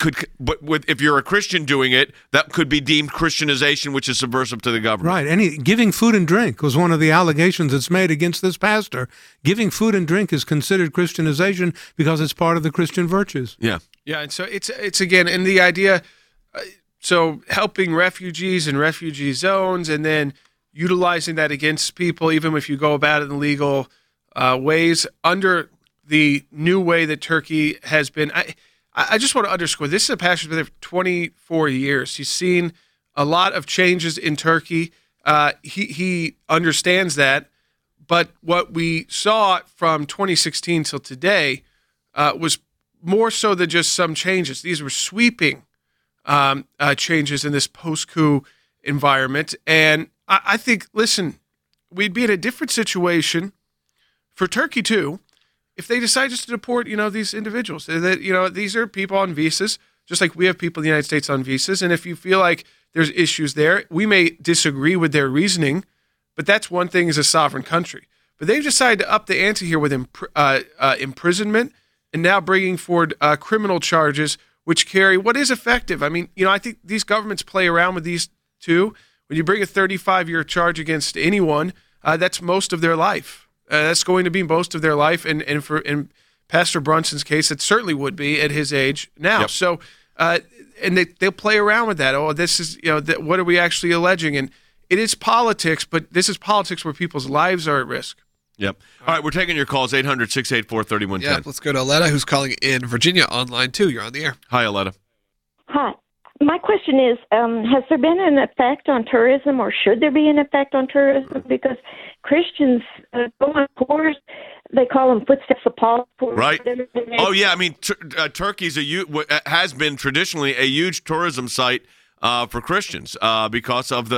[SPEAKER 1] if you're a Christian doing it, that could be deemed Christianization, which is subversive to the government.
[SPEAKER 3] Right. Giving food and drink was one of the allegations that's made against this pastor. Giving food and drink is considered Christianization because it's part of the Christian virtues.
[SPEAKER 1] Yeah.
[SPEAKER 4] Yeah, and so it's again, and the idea, so helping refugees in refugee zones and then utilizing that against people, even if you go about it in legal ways, under the new way that Turkey has been. I just want to underscore, this is a pastor who's been there for 24 years. He's seen a lot of changes in Turkey. He understands that. But what we saw from 2016 till today was more so than just some changes. These were sweeping changes in this post-coup environment. And I think, listen, we'd be in a different situation for Turkey, too, if they decide just to deport, these individuals. That, these are people on visas, just like we have people in the United States on visas. And if you feel like there's issues there, we may disagree with their reasoning, but that's one thing as a sovereign country. But they've decided to up the ante here with imprisonment and now bringing forward criminal charges, which carry what is effective. I mean, I think these governments play around with these too. When you bring a 35-year charge against anyone, that's most of their life. That's going to be most of their life, and in Pastor Brunson's case, it certainly would be at his age now. Yep. So, and they'll play around with that. Oh, this is what are we actually alleging? And it is politics, but this is politics where people's lives are at risk.
[SPEAKER 1] Yep. All right, we're taking your calls, 800-684-3110.
[SPEAKER 5] Yeah, let's go to Aletta, who's calling in Virginia on line 2. You're on the air.
[SPEAKER 1] Hi, Aletta.
[SPEAKER 14] Hi. My question is, has there been an effect on tourism, or should there be an effect on tourism? Because Christians go on tours, they call them Footsteps of Paul.
[SPEAKER 1] Right. Oh, yeah. I mean, Turkey's has been traditionally a huge tourism site for Christians because of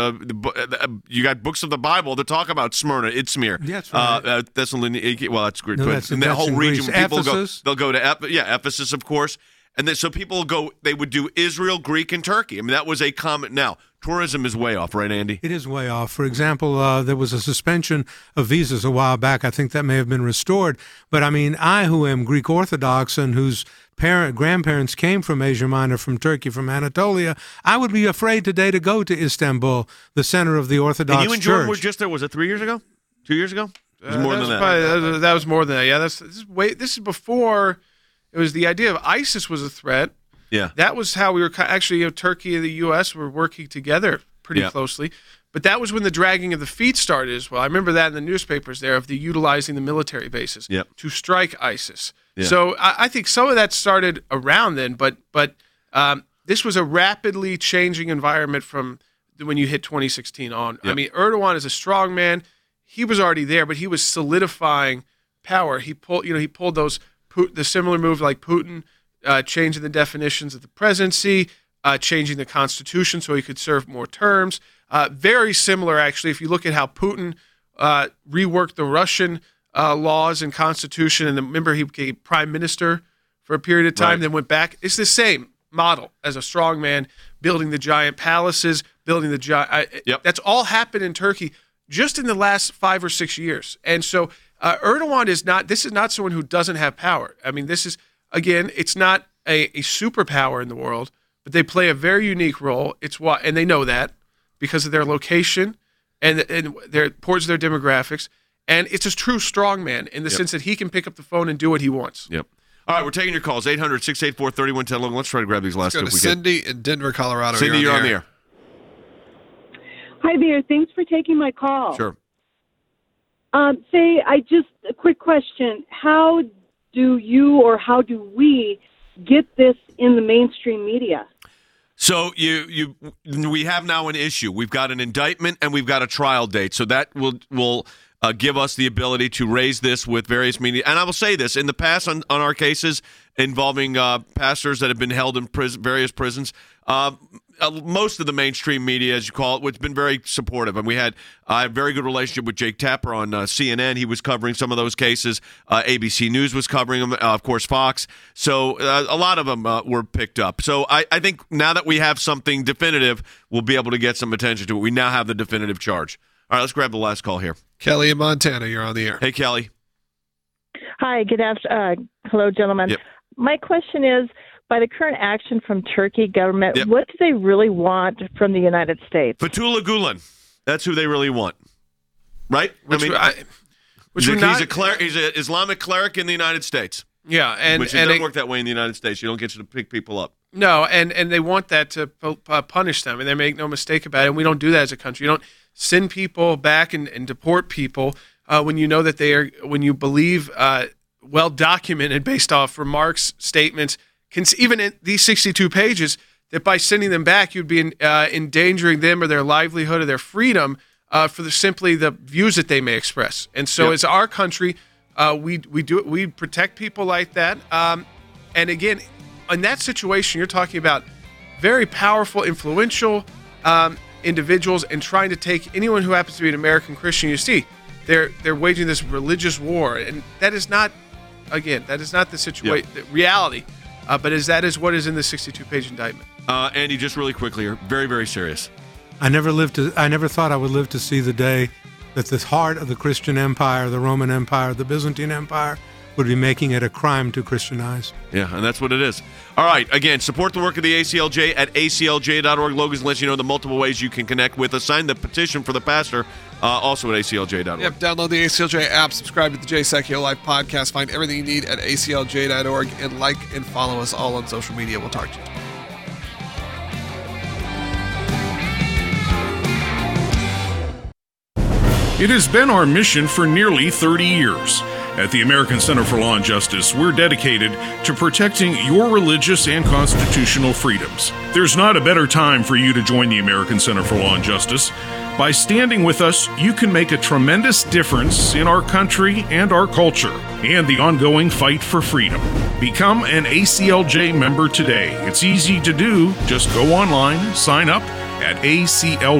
[SPEAKER 1] you got books of the Bible that talk about Smyrna, Izmir.
[SPEAKER 3] That's right.
[SPEAKER 1] Thessaloniki. Well, that's great.
[SPEAKER 3] No,
[SPEAKER 1] in that whole region, people
[SPEAKER 3] Ephesus.
[SPEAKER 1] They'll go to Ephesus, of course. And then so people they would do Israel, Greek, and Turkey. I mean, that was a common. Now, tourism is way off, right, Andy?
[SPEAKER 3] It is way off. For example, there was a suspension of visas a while back. I think that may have been restored. But I mean, I, who am Greek Orthodox and whose grandparents came from Asia Minor, from Turkey, from Anatolia, I would be afraid today to go to Istanbul, the center of the Orthodox
[SPEAKER 1] Church. And you and Jordan
[SPEAKER 3] Church.
[SPEAKER 1] were just there, was it 3 years ago? 2 years ago? It was more than that.
[SPEAKER 4] That was more than that. Yeah, this is before it was the idea of ISIS was a threat.
[SPEAKER 1] Yeah.
[SPEAKER 4] That was how we were actually, Turkey and the U.S. were working together pretty closely. But that was when the dragging of the feet started as well. I remember that in the newspapers there of the utilizing the military bases to strike ISIS. Yeah. So I think some of that started around then, but this was a rapidly changing environment from when you hit 2016 on. Yep. I mean, Erdogan is a strong man. He was already there, but he was solidifying power. He pulled those the similar move like Putin, changing the definitions of the presidency, changing the constitution so he could serve more terms. Very similar, actually, if you look at how Putin reworked the Russian laws and constitution, and remember he became prime minister for a period of time, then went back. It's the same model as a strong man, building the giant palaces, building the giant. That's all happened in Turkey just in the last 5 or 6 years. And so Erdogan is not someone who doesn't have power. I mean, this is, again, it's not a superpower in the world, but they play a very unique role. And they know that because of their location and towards their demographics. And it's a true strongman in the sense that he can pick up the phone and do what he wants.
[SPEAKER 1] Yep. All right, we're taking your calls, 800-684-3110. Let's try to grab these last two.
[SPEAKER 5] Let's go to Cindy in Denver, Colorado.
[SPEAKER 1] Cindy, you're on the air.
[SPEAKER 15] Hi there. Thanks for taking my call.
[SPEAKER 1] Sure.
[SPEAKER 15] A quick question. How do you or how do we get this in the mainstream media?
[SPEAKER 1] So we have now an issue. We've got an indictment and we've got a trial date. So that will give us the ability to raise this with various media. And I will say this, in the past on our cases involving pastors that have been held in various prisons, most of the mainstream media, as you call it, has been very supportive. And I had a very good relationship with Jake Tapper on CNN. He was covering some of those cases. ABC News was covering them, of course, Fox. So a lot of them were picked up. So I think now that we have something definitive, we'll be able to get some attention to it. We now have the definitive charge. All right, let's grab the last call here.
[SPEAKER 5] Kelly in Montana, you're on the air.
[SPEAKER 1] Hey, Kelly.
[SPEAKER 16] Hi, good afternoon. Hello, gentlemen.
[SPEAKER 1] Yep.
[SPEAKER 16] My question is, by the current action from Turkey government, what do they really want from the United States?
[SPEAKER 1] Fethullah Gulen. That's who they really want. Right? He's an Islamic cleric in the United States.
[SPEAKER 4] Yeah. And
[SPEAKER 1] it doesn't work that way in the United States. You don't get to pick people up.
[SPEAKER 4] No, and they want that to punish them, and they make no mistake about it, and we don't do that as a country. You don't send people back and deport people when you know that when you believe well documented based off remarks, statements, even in these 62 pages, that by sending them back, you'd be endangering them or their livelihood or their freedom for simply the views that they may express. And so as our country, we protect people like that. And again, in that situation, you're talking about very powerful, influential individuals and trying to take anyone who happens to be an American Christian. You see, they're waging this religious war, and that is not the situation, the reality. But that is what is in the 62-page indictment.
[SPEAKER 1] Andy, just really quickly here, very, very serious.
[SPEAKER 3] I never thought I would live to see the day that the heart of the Christian empire, the Roman Empire, the Byzantine Empire, would be making it a crime to Christianize.
[SPEAKER 1] Yeah, and that's what it is. All right, again, support the work of the ACLJ at aclj.org. Logan's lets you know the multiple ways you can connect with us. Sign the petition for the pastor, also at aclj.org.
[SPEAKER 5] Yep, download the ACLJ app, subscribe to the Jay Sekulow Live podcast, find everything you need at aclj.org, and like and follow us all on social media. We'll talk to you tomorrow.
[SPEAKER 6] It has been our mission for nearly 30 years. At the American Center for Law and Justice, we're dedicated to protecting your religious and constitutional freedoms. There's not a better time for you to join the American Center for Law and Justice. By standing with us, you can make a tremendous difference in our country and our culture and the ongoing fight for freedom. Become an ACLJ member today. It's easy to do. Just go online, sign up at ACLJ.org.